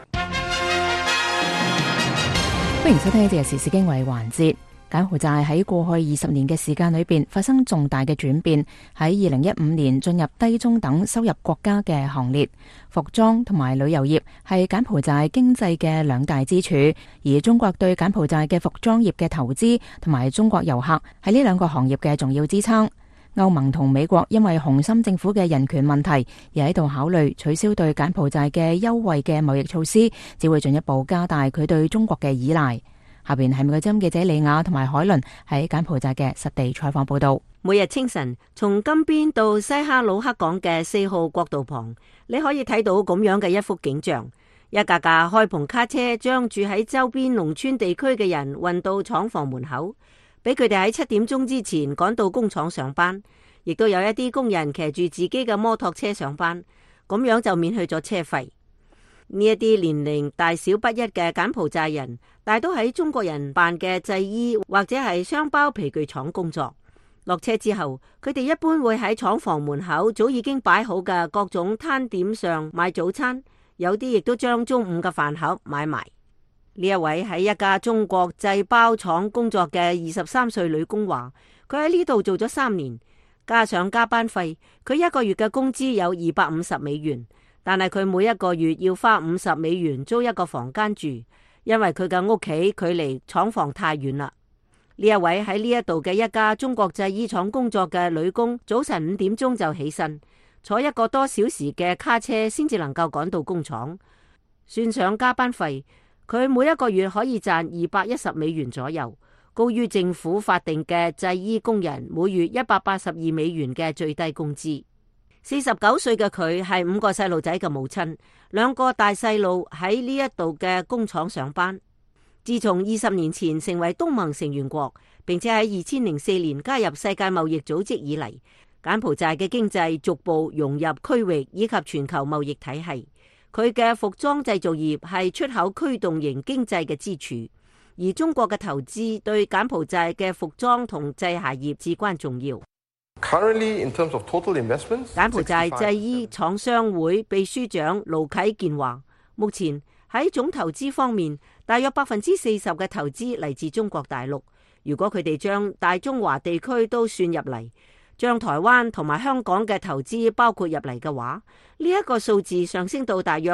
歡迎收聽呢節時事經緯環節。柬埔寨喺過去20年嘅時間裏邊發生重大嘅轉變，喺2015年進入低中等收入國家嘅行列。服裝同埋旅遊業係柬埔寨經濟嘅兩大支柱，而中國對柬埔寨嘅服裝業嘅投資同埋中國遊客係呢兩個行業嘅重要支撐。歐盟同美國因為洪森政府嘅人權問題而喺度考慮取消對柬埔寨嘅優惠嘅貿易措施，只會進一步加大佢對中國嘅依賴。下邊係美國之音記者李雅同埋海倫喺柬埔寨嘅實地採訪報道。 每日清晨從金邊到西哈努克港嘅4號國道旁，你可以睇到咁樣嘅一幅景象：一架架開篷卡車將住喺周邊農村地區嘅人運到廠房門口，俾佢哋喺7點鐘之前趕到工廠上班。亦都有一啲工人騎住自己嘅摩托車上班，咁樣就免去咗車費。呢一啲年齡大小不一嘅柬埔寨人，大都喺中國人辦嘅製衣或者係雙包皮具廠工作。落車之後，佢哋一般會喺廠房門口早已經擺好嘅各種攤點上買早餐，有啲亦都將中午嘅飯盒買埋。呢一位喺一家中國製包廠工作嘅23歲女工話，佢喺呢度做咗3年，加上加班費，佢一個月嘅工資有250美元。但係佢每一個月要花50美元租一個房間住，因為佢嘅屋企距離廠房太遠啦。呢一位喺呢一度嘅一家中國製衣廠工作嘅女工，早晨5點鐘就起身，坐1個多小時嘅卡車先至能夠趕到工廠。算上加班費，佢每一個月可以賺210美元左右，高於政府法定嘅製衣工人每月182美元嘅最低工資。49歲嘅佢係5個細路仔嘅母親，2個大細路喺呢一度嘅工廠上班。自從20年前成為東盟成員國，並且喺2004年加入世界貿易組織以嚟，柬埔寨嘅經濟逐步融入區域以及全球貿易體系。佢嘅服裝製造業係出口驅動型經濟嘅支柱，而中國嘅投資對柬埔寨嘅服裝同製鞋業至關重要。 Currently, in terms of total investments, 柬埔寨製衣廠商會秘書長盧啟健話，目前喺總投資方面，大約40%嘅投資嚟自中國大陸。如果佢哋將大中華地區都算入嚟，將台灣同埋香港嘅投資包括入嚟嘅話，呢一個數字上升到大約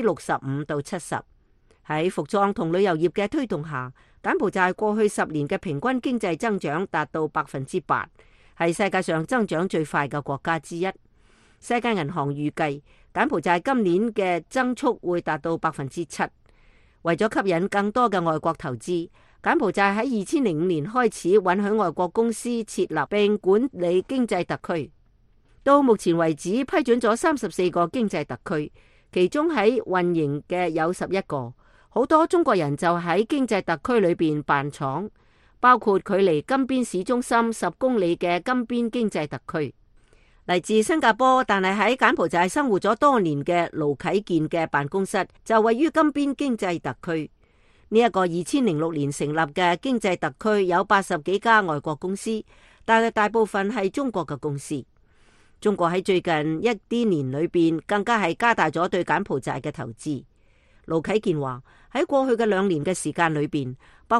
65%到70%。喺服裝同旅遊業嘅推動下，柬埔寨過去10年嘅平均經濟增長達到8%。係世界上增長最快嘅國家之一。世界銀行預計柬埔寨今年嘅增速會達到7%。為咗吸引更多嘅外國投資，柬埔寨喺2005年開始允許外國公司設立並管理經濟特區。到目前為止批准咗34個經濟特區，其中喺運營嘅有11個。好多中國人就喺經濟特區裏邊辦廠。包括距離金邊市中心10公里嘅金邊經濟特區。嚟自新加坡但係喺柬埔寨生活咗多年嘅盧啟健嘅辦公室就位於金邊經濟特區。呢一個2006年成立嘅經濟特區有80幾家外國公司，但係大部分係中國嘅公司。中國喺最近一啲年裏邊更加係加大咗對柬埔寨嘅投資。盧啟健話喺過去嘅2年嘅時間裏邊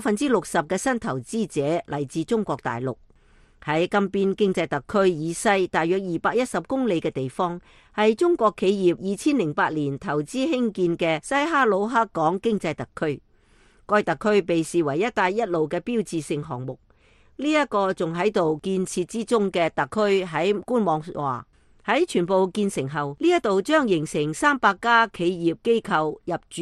，60%嘅新投資者嚟自中國大陸。喺金邊經濟特區以西大約210公里嘅地方，係中國企業2008年投資興建嘅西哈努克港經濟特區。該特區被視為一帶一路嘅標誌性項目。呢一個仲喺度建設之中嘅特區喺官網話，喺全部建成後，呢一度將形成300家企業機構入駐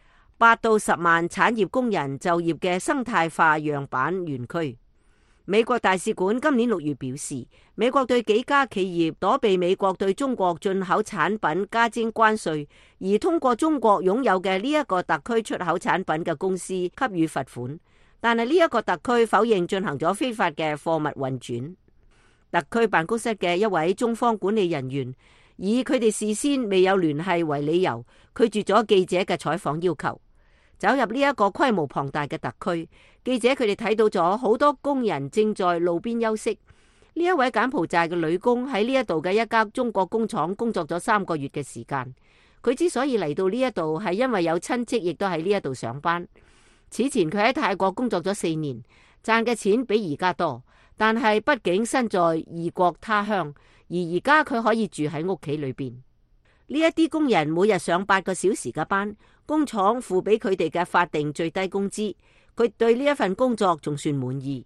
，8到10萬產業工人就業嘅生態化樣板園區。美國大使館今年6月表示，美國對幾家企業躲避美國對中國進口產品加徵關稅，而通過中國擁有嘅呢一個特區出口產品嘅公司給予罰款。 但係呢一個特區否認進行咗非法嘅貨物運轉。特區辦公室嘅一位中方管理人員以佢哋事先未有聯繫為理由，拒絕咗記者嘅採訪要求。走入呢一個規模龐大嘅特區，記者佢哋睇到咗好多工人正在路邊休息。呢一位柬埔寨嘅女工喺呢一度嘅一家中國工廠工作咗3個月嘅時間。佢之所以嚟到呢一度，係因為有親戚亦都喺呢一度上班。此前佢喺泰國工作咗4年，賺嘅錢比而家多，但係畢竟身在異國他鄉，而而家佢可以住喺屋企裏邊。呢一啲工人每日上8個小時嘅班，工廠付俾佢哋嘅法定最低工資，佢對呢一份工作仲算滿意。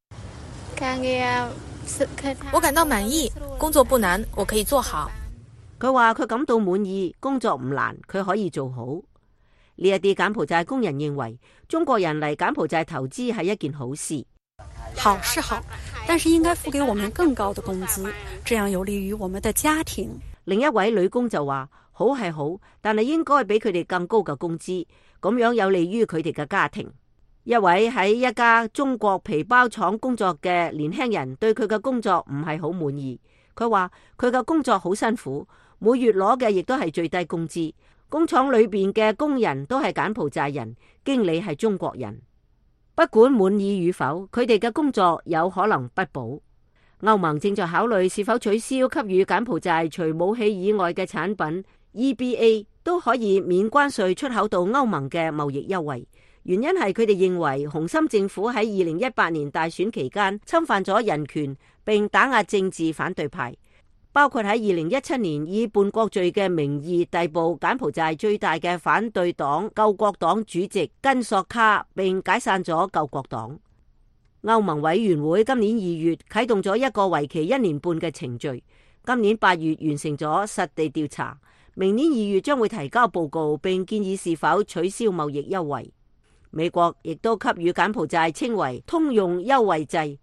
我感到滿意，工作不難，我可以做好。 佢話佢感到滿意，工作唔難，佢可以做好。呢一啲柬埔寨工人認為，中國人嚟柬埔寨投資係一件好事。 好是好，但是應該付給我們更高的工資，這樣有利於我們的家庭。 另一位女工就話：好係好，但係應該俾佢哋更高嘅工資，咁樣有利於佢哋嘅家庭。一位喺一家中國皮包廠工作嘅年輕人對佢嘅工作唔係好滿意。佢話佢嘅工作好辛苦，每月攞嘅亦都係最低工資。工廠裏邊嘅工人都係柬埔寨人，經理係中國人。不管滿意與否，佢哋嘅工作有可能不保。歐盟正在考慮是否取消給予柬埔寨除武器以外嘅產品 EBA 都可以免關稅出口到歐盟嘅貿易優惠。原因係佢哋認為洪森政府喺2018年大選期間侵犯咗人權，並打壓政治反對派，包括喺2017年以叛國罪嘅名義逮捕柬埔寨最大嘅反對黨救國黨主席根索卡，並解散咗救國黨。歐盟委員會今年2月啟動咗一個為期1年半嘅程序，今年8月完成咗實地調查，明年2月將會提交報告，並建議是否取消貿易優惠。美國亦都給予柬埔寨稱為通用優惠制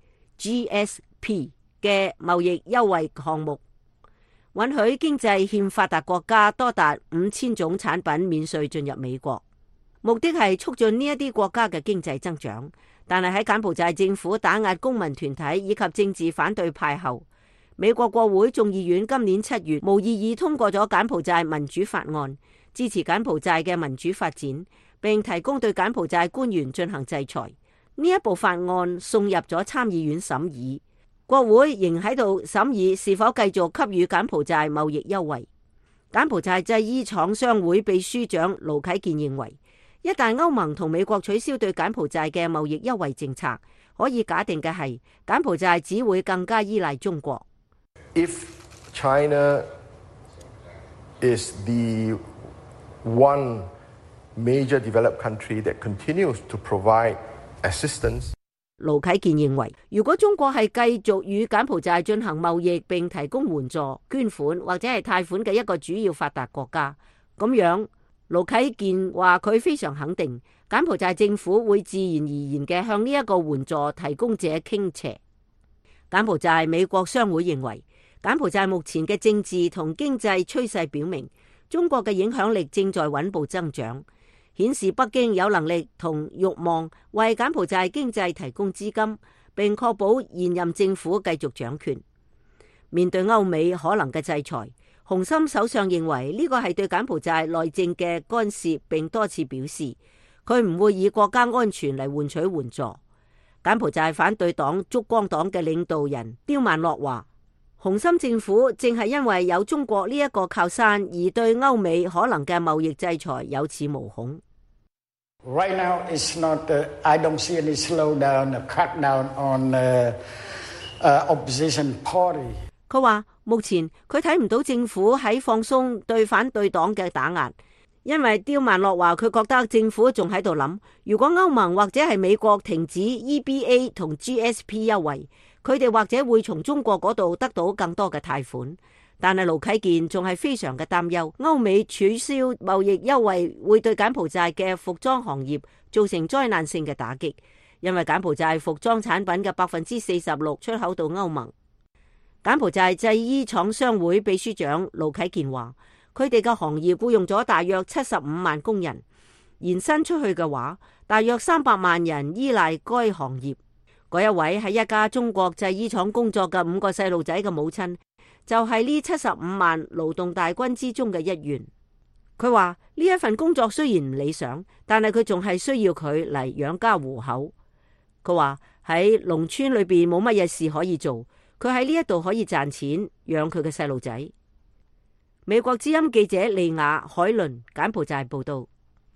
GSP 嘅貿易優惠項目，允許經濟欠發達國家多達5000種產品免稅進入美國，目的係促進呢一啲國家嘅經濟增長。但係喺柬埔寨政府打壓公民團體以及政治反對派後，美國國會眾議院今年7月無異議通過咗柬埔寨民主法案，支持柬埔寨嘅民主發展，並提供對柬埔寨官員進行制裁。呢一部法案送入咗參議院審議，國會仍喺度審議是否繼續給予柬埔寨貿易優惠。柬埔寨製衣廠商會秘書長盧啟健認為，一旦歐盟同美國取消對柬埔寨嘅貿易優惠政策，可以假定嘅係柬埔寨只會更加依賴中國。 If China is the one major developed country that continues to provide assistance， 盧啟健認為，如果中國係繼續與柬埔寨進行貿易並提供援助、捐款或者係貸款嘅一個主要發達國家，咁樣盧啟健話佢非常肯定，柬埔寨政府會自然而然嘅向呢一個援助提供者傾斜。柬埔寨美國商會認為，柬埔寨目前嘅政治同經濟趨勢表明，中國嘅影響力正在穩步增長，顯示北京有能力同慾望為柬埔寨經濟提供資金，並確保現任政府繼續掌權。面對歐美可能嘅制裁，洪森首相認為呢個係對柬埔寨內政嘅干涉，並多次表示佢唔會以國家安全嚟換取援助。柬埔寨反對黨燭光黨嘅領導人刁曼諾話，洪森政府正係因為有中國呢一個靠山，而對歐美可能嘅貿易制裁有恃無恐。 Right now, it's not. I don't see any slowdown, a crackdown on opposition party. 佢話目前佢睇唔到政府喺放鬆對反對黨嘅打壓，因為刁曼諾話佢覺得政府仲喺度諗，如果歐盟或者係美國停止 EBA 同 GSP 優惠，佢哋或者會從中國嗰度得到更多嘅貸款。但係盧啟健仲係非常嘅擔憂，歐美取消貿易優惠會對柬埔寨嘅服裝行業造成災難性嘅打擊，因為柬埔寨服裝產品嘅46%出口到歐盟。柬埔寨製衣廠商會秘書長盧啟健話，佢哋嘅行業僱用咗大約75萬工人， 延伸出去嘅話，大約300萬人依賴該行業。嗰一位喺一家中國製衣廠工作嘅5個細路仔嘅母親，就係呢75萬勞動大軍之中嘅一員。佢話呢一份工作雖然唔理想，但係佢仲係需要佢嚟養家糊口。佢話喺農村裏邊冇乜嘢事可以做，佢喺呢一度可以賺錢養佢嘅細路仔。美國之音記者利亞海倫柬埔寨報道。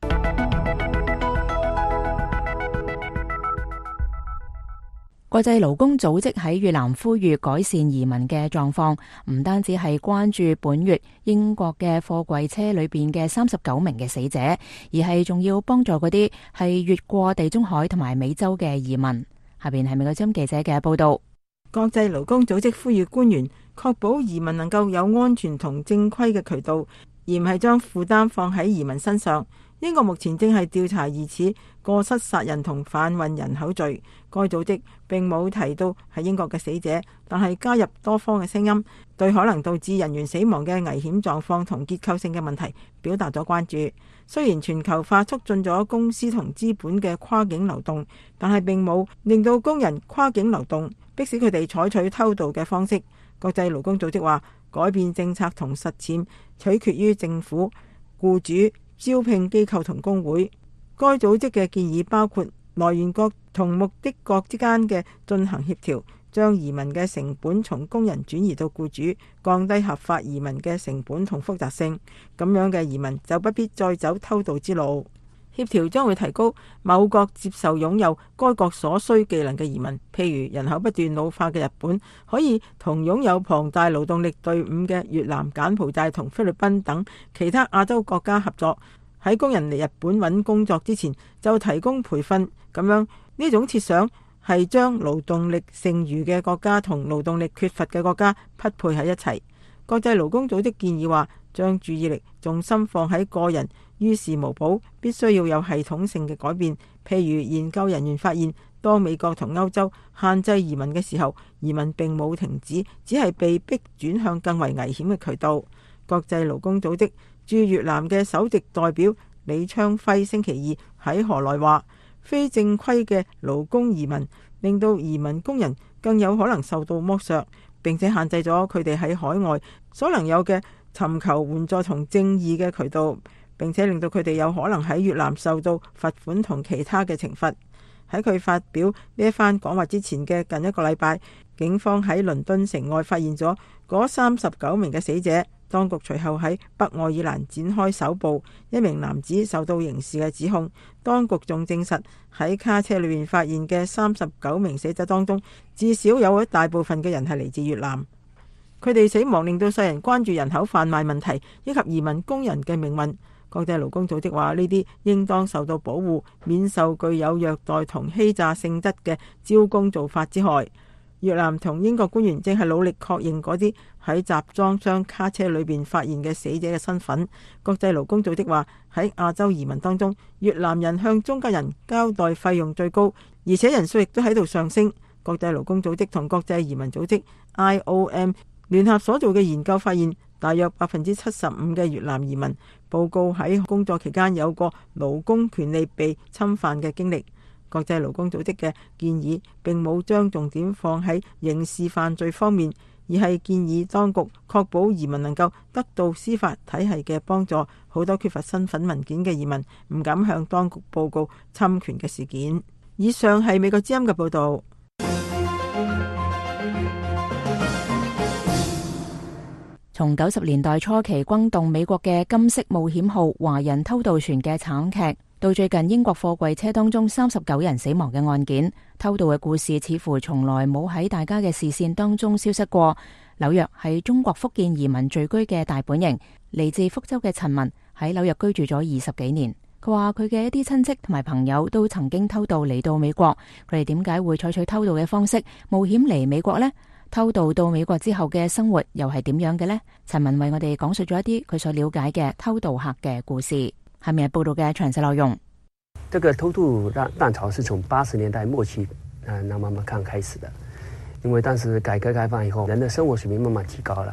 國際勞工組織喺越南呼籲改善移民嘅狀況，唔單止係關注本月英國嘅貨櫃車裏邊嘅39名嘅死者，而係仲要幫助嗰啲係越過地中海同埋美洲嘅移民。下邊係美國之音記者嘅報道。 國際勞工組織呼籲官員確保移民能夠有安全同正規嘅渠道，而唔係將負擔放喺移民身上。英國目前正係調查疑似過失殺人同販運人口罪。該組織並冇提到係英國嘅死者，但係加入多方嘅聲音，對可能導致人員死亡嘅危險狀況同結構性嘅問題表達咗關注。雖然全球化促進咗公司同資本嘅跨境流動，但係並冇令到工人跨境流動，迫使佢哋採取偷渡嘅方式。國際勞工組織話，改變政策同實踐取決於政府、僱主、招聘機構同工會。該組織嘅建議包括來源國同目的國之間嘅進行協調，將移民嘅成本從工人轉移到僱主，降低合法移民嘅成本同複雜性。咁樣嘅移民就不必再走偷渡之路。協調將會提高某國接受擁有該國所需技能嘅移民，譬如人口不斷老化嘅日本，可以同擁有龐大勞動力隊伍嘅越南、柬埔寨同菲律賓等其他亞洲國家合作，喺工人嚟日本揾工作之前就提供培訓。咁樣呢種設想係將勞動力剩餘嘅國家同勞動力缺乏嘅國家匹配喺一齊。國際勞工組織建議話，將注意力重心放喺個人於事無補，必須要有系統性嘅改變。譬如研究人員發現，當美國同歐洲限制移民嘅時候，移民並冇停止，只係被迫轉向更為危險嘅渠道。國際勞工組織駐越南嘅首席代表李昌輝星期二喺河內話，非正規嘅勞工移民令到移民工人更有可能受到剝削，並且限制咗佢哋喺海外所能有嘅尋求援助同正義嘅渠道，並且令到佢哋有可能喺越南受到罰款同其他嘅懲罰。喺佢發表呢一番講話之前嘅近一個禮拜，警方喺倫敦城外發現咗嗰39名嘅死者。當局隨後喺北愛爾蘭展開搜捕，一名男子受到刑事嘅指控。當局仲證實喺卡車裏面發現嘅39名死者當中，至少有一大部分嘅人係嚟自越南。佢哋死亡令到世人關注人口販賣問題以及移民工人嘅命運。國際勞工組織話，呢啲應當受到保護，免受具有虐待同欺詐性質嘅招工做法之害。越南同英國官員正係努力確認嗰啲喺集裝箱卡車裏邊發現嘅死者嘅身份。國際勞工組織話，喺亞洲移民當中，越南人向中間人交代費用最高，而且人數亦都喺度上升。國際勞工組織同國際移民組織 IOM 聯合所做嘅研究發現，大約75%嘅越南移民報告喺工作期間有過勞工權利被侵犯嘅經歷。國際勞工組織嘅建議並冇將重點放喺刑事犯罪方面，而係建議當局確保移民能夠得到司法體系嘅幫助。好多缺乏身份文件嘅移民唔敢向當局報告侵權嘅事件。以上係美國之音嘅報導。 從90年代初期轟動美國嘅金色冒險號華人偷渡船嘅慘劇，到最近英國貨櫃車當中39人死亡嘅案件，偷渡嘅故事似乎從來冇喺大家嘅視線當中消失過。紐約係中國福建移民聚居嘅大本營，嚟自福州嘅陳文喺紐約居住咗20幾年。佢話佢嘅一啲親戚同埋朋友都曾經偷渡嚟到美國，佢哋點解會採取偷渡嘅方式冒險嚟美國呢？偷渡到美國之後嘅生活又係點樣嘅呢？陳文為我哋講述咗一啲佢所了解嘅偷渡客嘅故事。下面係報道嘅詳細內容。 這個偷渡浪潮是從80年代末期那慢慢開始的，因為當時改革開放以後，人的生活水平慢慢提高了，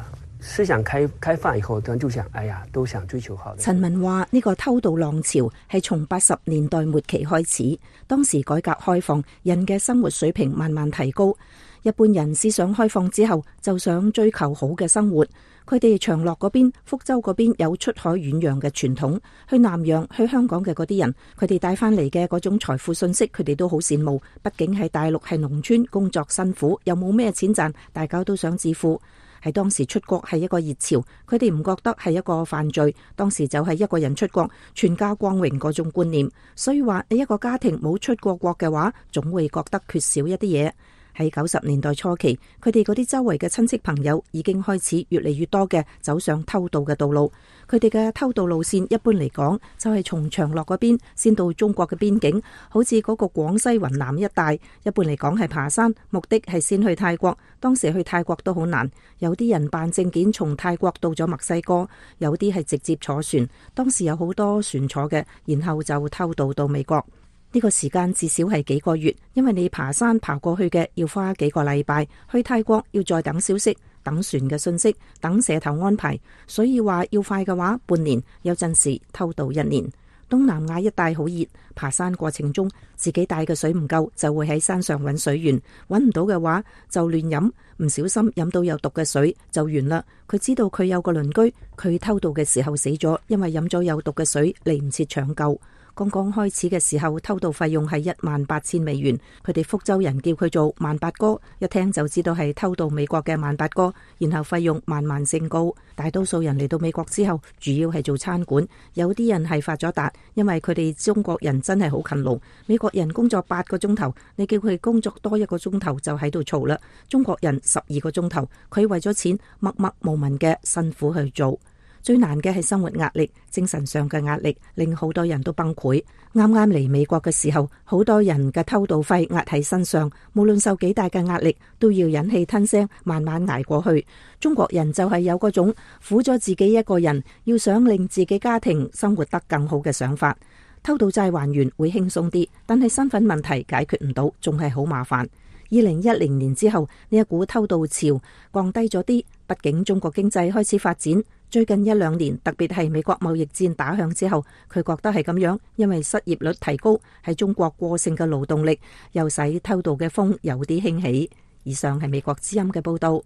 思想開放以後，就想，哎呀，都想追求好的。 陳文話：呢個偷渡浪潮係從80年代末期開始，當時改革開放，人嘅生活水平慢慢提高，一般人思想開放之後，就想追求好嘅生活。佢哋長樂嗰邊、福州嗰邊有出海遠洋嘅傳統，去南洋、去香港嘅嗰啲人，佢哋帶翻嚟嘅嗰種財富信息，佢哋都好羨慕。畢竟喺大陸係農村，工作辛苦，又冇咩錢賺，大家都想致富。喺當時出國係一個熱潮，佢哋唔覺得係一個犯罪。當時就係一個人出國，全家光榮嗰種觀念。所以話你一個家庭冇出過國嘅話，總會覺得缺少一啲嘢。喺90年代初期，佢哋嗰啲周圍嘅親戚朋友已經開始越嚟越多嘅走上偷渡嘅道路。佢哋嘅偷渡路線一般嚟講就係從長樂嗰邊先到中國嘅邊境，好似嗰個廣西雲南一帶，一般嚟講係爬山，目的係先去泰國。當時去泰國都好難，有啲人辦證件從泰國到咗墨西哥，有啲係直接坐船，當時有好多船坐嘅，然後就偷渡到美國。呢個時間至少係幾個月，因為你爬山爬過去嘅要花幾個禮拜，去泰國要再等消息，等船嘅信息，等社頭安排，所以話要快嘅話半年，有陣時偷渡1年。東南亞一帶好熱，爬山過程中自己帶嘅水唔夠，就會喺山上揾水源，揾唔到嘅話就亂飲，唔小心飲到有毒嘅水就完啦。佢知道佢有個鄰居，佢偷渡嘅時候死咗，因為飲咗有毒嘅水，嚟唔切搶救。剛剛開始嘅時候，偷渡費用係18000美元。佢哋福州人叫佢做萬八哥，一聽就知道係偷渡美國嘅萬八哥。然後費用萬萬升高。大多數人嚟到美國之後，主要係做餐館。有啲人係發咗達，因為佢哋中國人真係好勤勞。美國人工作8個鐘頭，你叫佢工作多1個鐘頭就喺度嘈啦。中國人12個鐘頭，佢為咗錢默默無聞嘅辛苦去做。最難嘅係生活壓力，精神上嘅壓力令好多人都崩潰。啱啱嚟美國嘅時候，好多人嘅偷渡費壓喺身上，無論受幾大嘅壓力，都要忍氣吞聲，慢慢捱過去。中國人就係有嗰種苦咗自己一個人，要想令自己家庭生活得更好嘅想法。偷渡債還完會輕鬆啲，但係身份問題解決唔到，仲係好麻煩。2010年之後，呢一股偷渡潮降低咗啲，畢竟中國經濟開始發展。最近1-2年，特別係美國貿易戰打響之後，佢覺得係咁樣，因為失業率提高，喺中國過剩嘅勞動力，又使偷渡嘅風有啲興起。以上係美國之音嘅報道。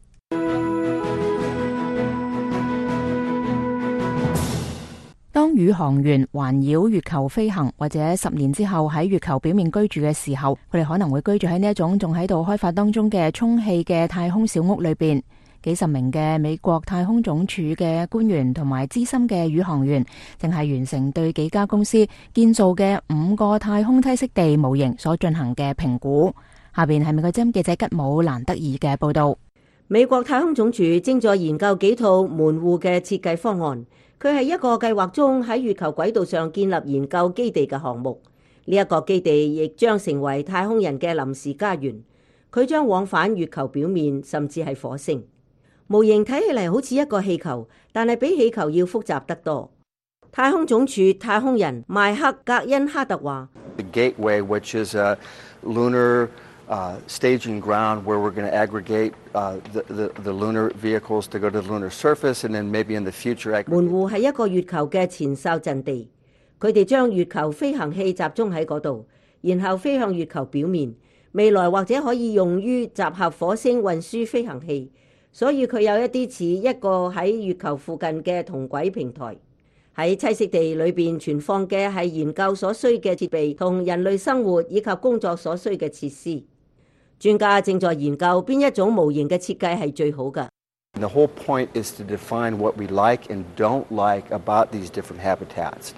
當宇航員環繞月球飛行，或者10年之後喺月球表面居住嘅時候，佢哋可能會居住喺呢一種仲喺度開發當中嘅充氣嘅太空小屋裏邊。幾十名嘅美國太空總署嘅官員同埋資深嘅宇航員，正係完成對幾家公司建造嘅5個太空棲息地模型所進行嘅評估。下邊係美國之音記者吉姆蘭德爾嘅報道。 美國太空總署正在研究幾套門戶嘅設計方案，佢係一個計劃中喺月球軌道上建立研究基地嘅項目。呢一個基地亦將成為太空人嘅臨時家園，佢將往返月球表面，甚至係火星。模型睇起嚟好似一個氣球，但係比氣球要複雜得多。太空總署太空人邁克格恩哈特話 The Gateway, which is a lunar staging ground where we're going to aggregate the lunar vehicles to go to the lunar surface, and then maybe in the future. 門戶係一個月球嘅前哨陣地，佢哋將月球飛行器集中喺嗰度，然後飛向月球表面。未來或者可以用於集合火星運輸飛行器。所以佢有一啲似一個喺月球附近嘅同軌平台。喺棲息地裏邊存放嘅係研究所需嘅設備同人類生活以及工作所需嘅設施。專家正在研究邊一種模型嘅設計係最好嘅。 The whole point is to define what we like and don't like about these different habitats.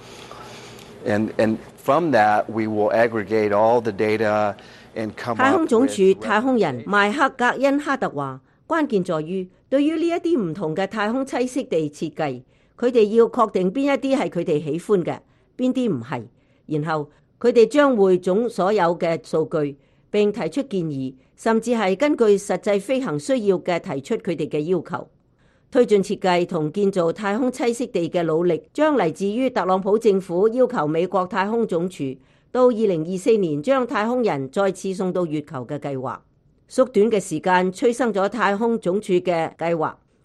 And from that, we will aggregate all the data and come up with. 太空總署太空人邁克格恩哈特話。關鍵在於，對於呢一啲唔同嘅太空棲息地設計，佢哋要確定邊一啲係佢哋喜歡嘅，邊啲唔係，然後佢哋將匯總所有嘅數據，並提出建議，甚至係根據實際飛行需要嘅提出佢哋嘅要求。推進設計同建造太空棲息地嘅努力，將嚟自於特朗普政府要求美國太空總署到2024年將太空人再次送到月球嘅計劃。縮短嘅時間催生咗太空總署嘅計劃，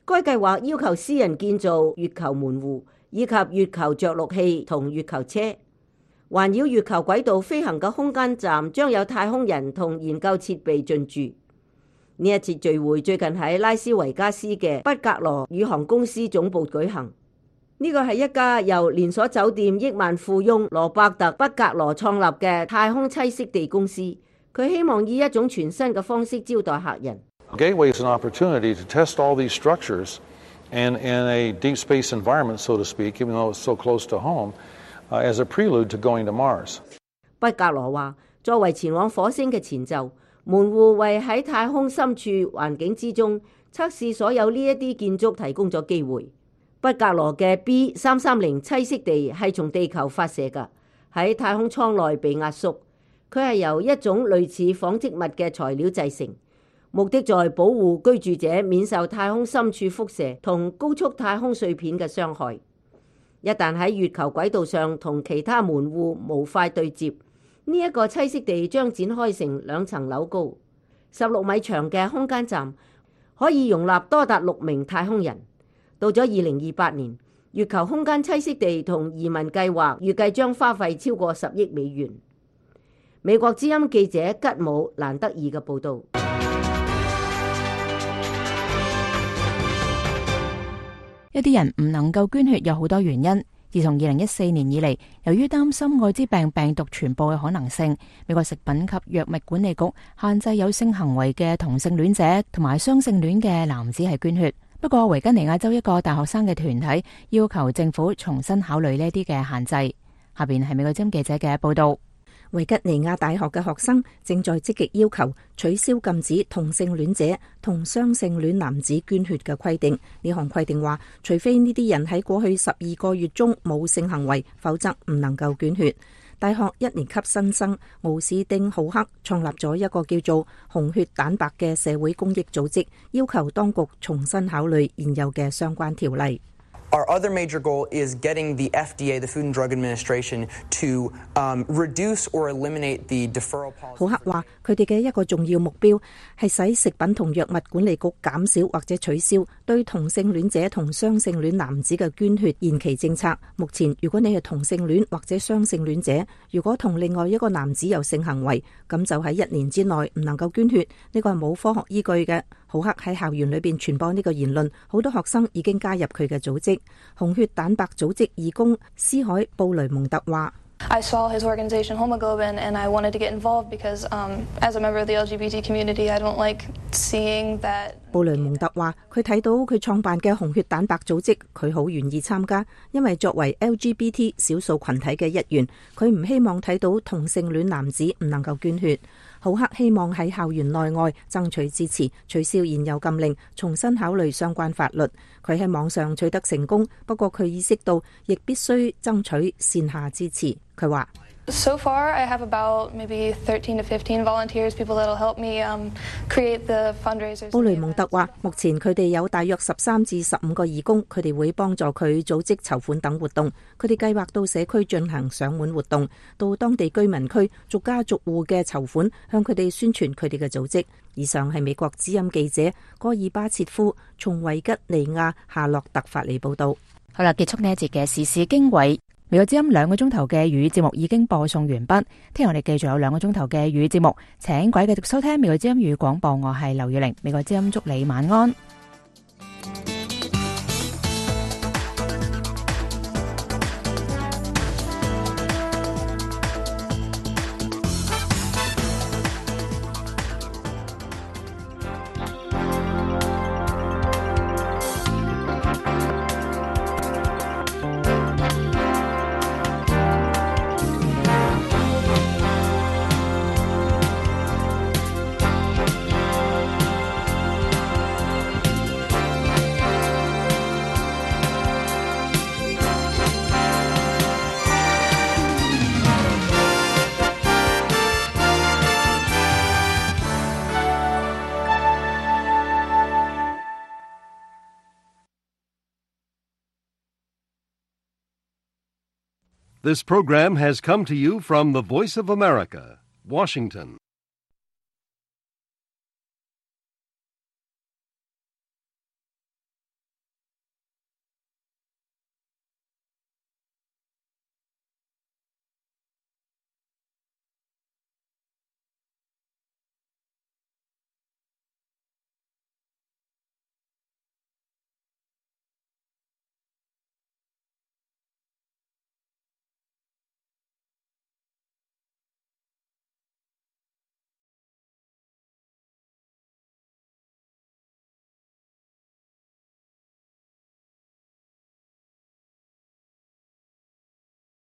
該計劃要求私人建造月球門戶，以及月球着陸器同月球車。環繞月球軌道飛行嘅空間站將有太空人同研究設備進駐。呢一次聚會最近喺拉斯維加斯嘅畢格羅宇航公司總部舉行。呢個係一家由連鎖酒店億萬富翁羅伯特畢格羅創立嘅太空棲息地公司。佢希望以一種全新嘅方式招待客人。 Gateway is an opportunity to test all these structures and in a deep space environment, so to speak, even though it's so close to home, as a prelude to going to Mars. 畢格羅話，作為前往火星嘅前奏，門戶為喺太空深處環境之中測試所有呢一啲建築提供咗機會。畢格羅嘅 B330 棲息地係從地球發射㗎，喺太空艙內被壓縮。佢係由一種類似紡織物嘅材料製成，目的在保護居住者免受太空深處輻射同高速太空碎片嘅傷害。一旦喺月球軌道上同其他門戶無塊對接，呢一個棲息地將展開成2層樓高、16米長嘅空間站，可以容納多達6名太空人。到咗2028年，月球空間棲息地同移民計劃預計將花費超過10億美元。美國之音記者吉姆蘭德爾嘅報導。 一啲人唔能夠捐血有好多原因。自從2014年以嚟，由於擔心愛滋病病毒傳播嘅可能性，美國食品及藥物管理局限制有性行為嘅同性戀者同埋雙性戀嘅男子係捐血。不過維吉尼亞州一個大學生嘅團體要求政府重新考慮呢啲嘅限制。下邊係美國之音記者嘅報道。 維吉尼亞大學嘅學生正在積極要求取消禁止同性戀者同雙性戀男子捐血嘅規定。呢項規定話，除非呢啲人喺過去12個月中冇性行為，否則唔能夠捐血。大學1年級新生奧斯丁浩克創立咗一個叫做紅血蛋白嘅社會公益組織，要求當局重新考慮現有嘅相關條例。 Our other major goal is getting the FDA, the Food and Drug Administration, to reduce or eliminate the deferral policy. 浩克話：佢哋嘅一個重要目標係使食品同藥物管理局減少或者取消對同性戀者同雙性戀男子嘅捐血延期政策。目前，如果你係同性戀或者雙性戀者，如果同另外一個男子有性行為，咁就喺1年之內唔能夠捐血。呢個係冇科學依據嘅。浩克喺校園裏邊傳播呢個言論，好多學生已經加入佢嘅組織。紅血蛋白組織義工斯海布雷蒙特話 ：I saw his organization Homoglobin and I wanted to get involved because, as a member of the LGBT community, I don't like seeing that. 布雷蒙特話：佢睇到佢創辦嘅紅血蛋白組織，佢好願意參加，因為作為 LGBT 少數群體嘅一員，佢唔希望睇到同性戀男子唔能夠捐血。浩克希望喺校園內外爭取支持，取消現有禁令，重新考慮相關法律。佢喺網上取得成功，不過佢意識到亦必須爭取線下支持。佢話 ：So far, I have about maybe 13 to 15 volunteers, people that'll help me create the fundraisers. 布雷蒙特話：目前佢哋有大約13至15個義工，佢哋會幫助佢組織籌款等活動。佢哋計劃到社區進行上門活動，到當地居民區逐家逐戶嘅籌款，向佢哋宣傳佢哋嘅組織。以上係美國之音記者戈爾巴切夫從維吉尼亞夏洛特發嚟報道。 好啦，結束呢一節嘅時事經緯。美國之音2個鐘頭嘅粵語節目已經播送完畢，聽日我哋繼續有2個鐘頭嘅粵語節目，請各位繼續收聽美國之音粵語廣播，我係劉月玲，美國之音祝你晚安。 This program has come to you from the Voice of America, Washington.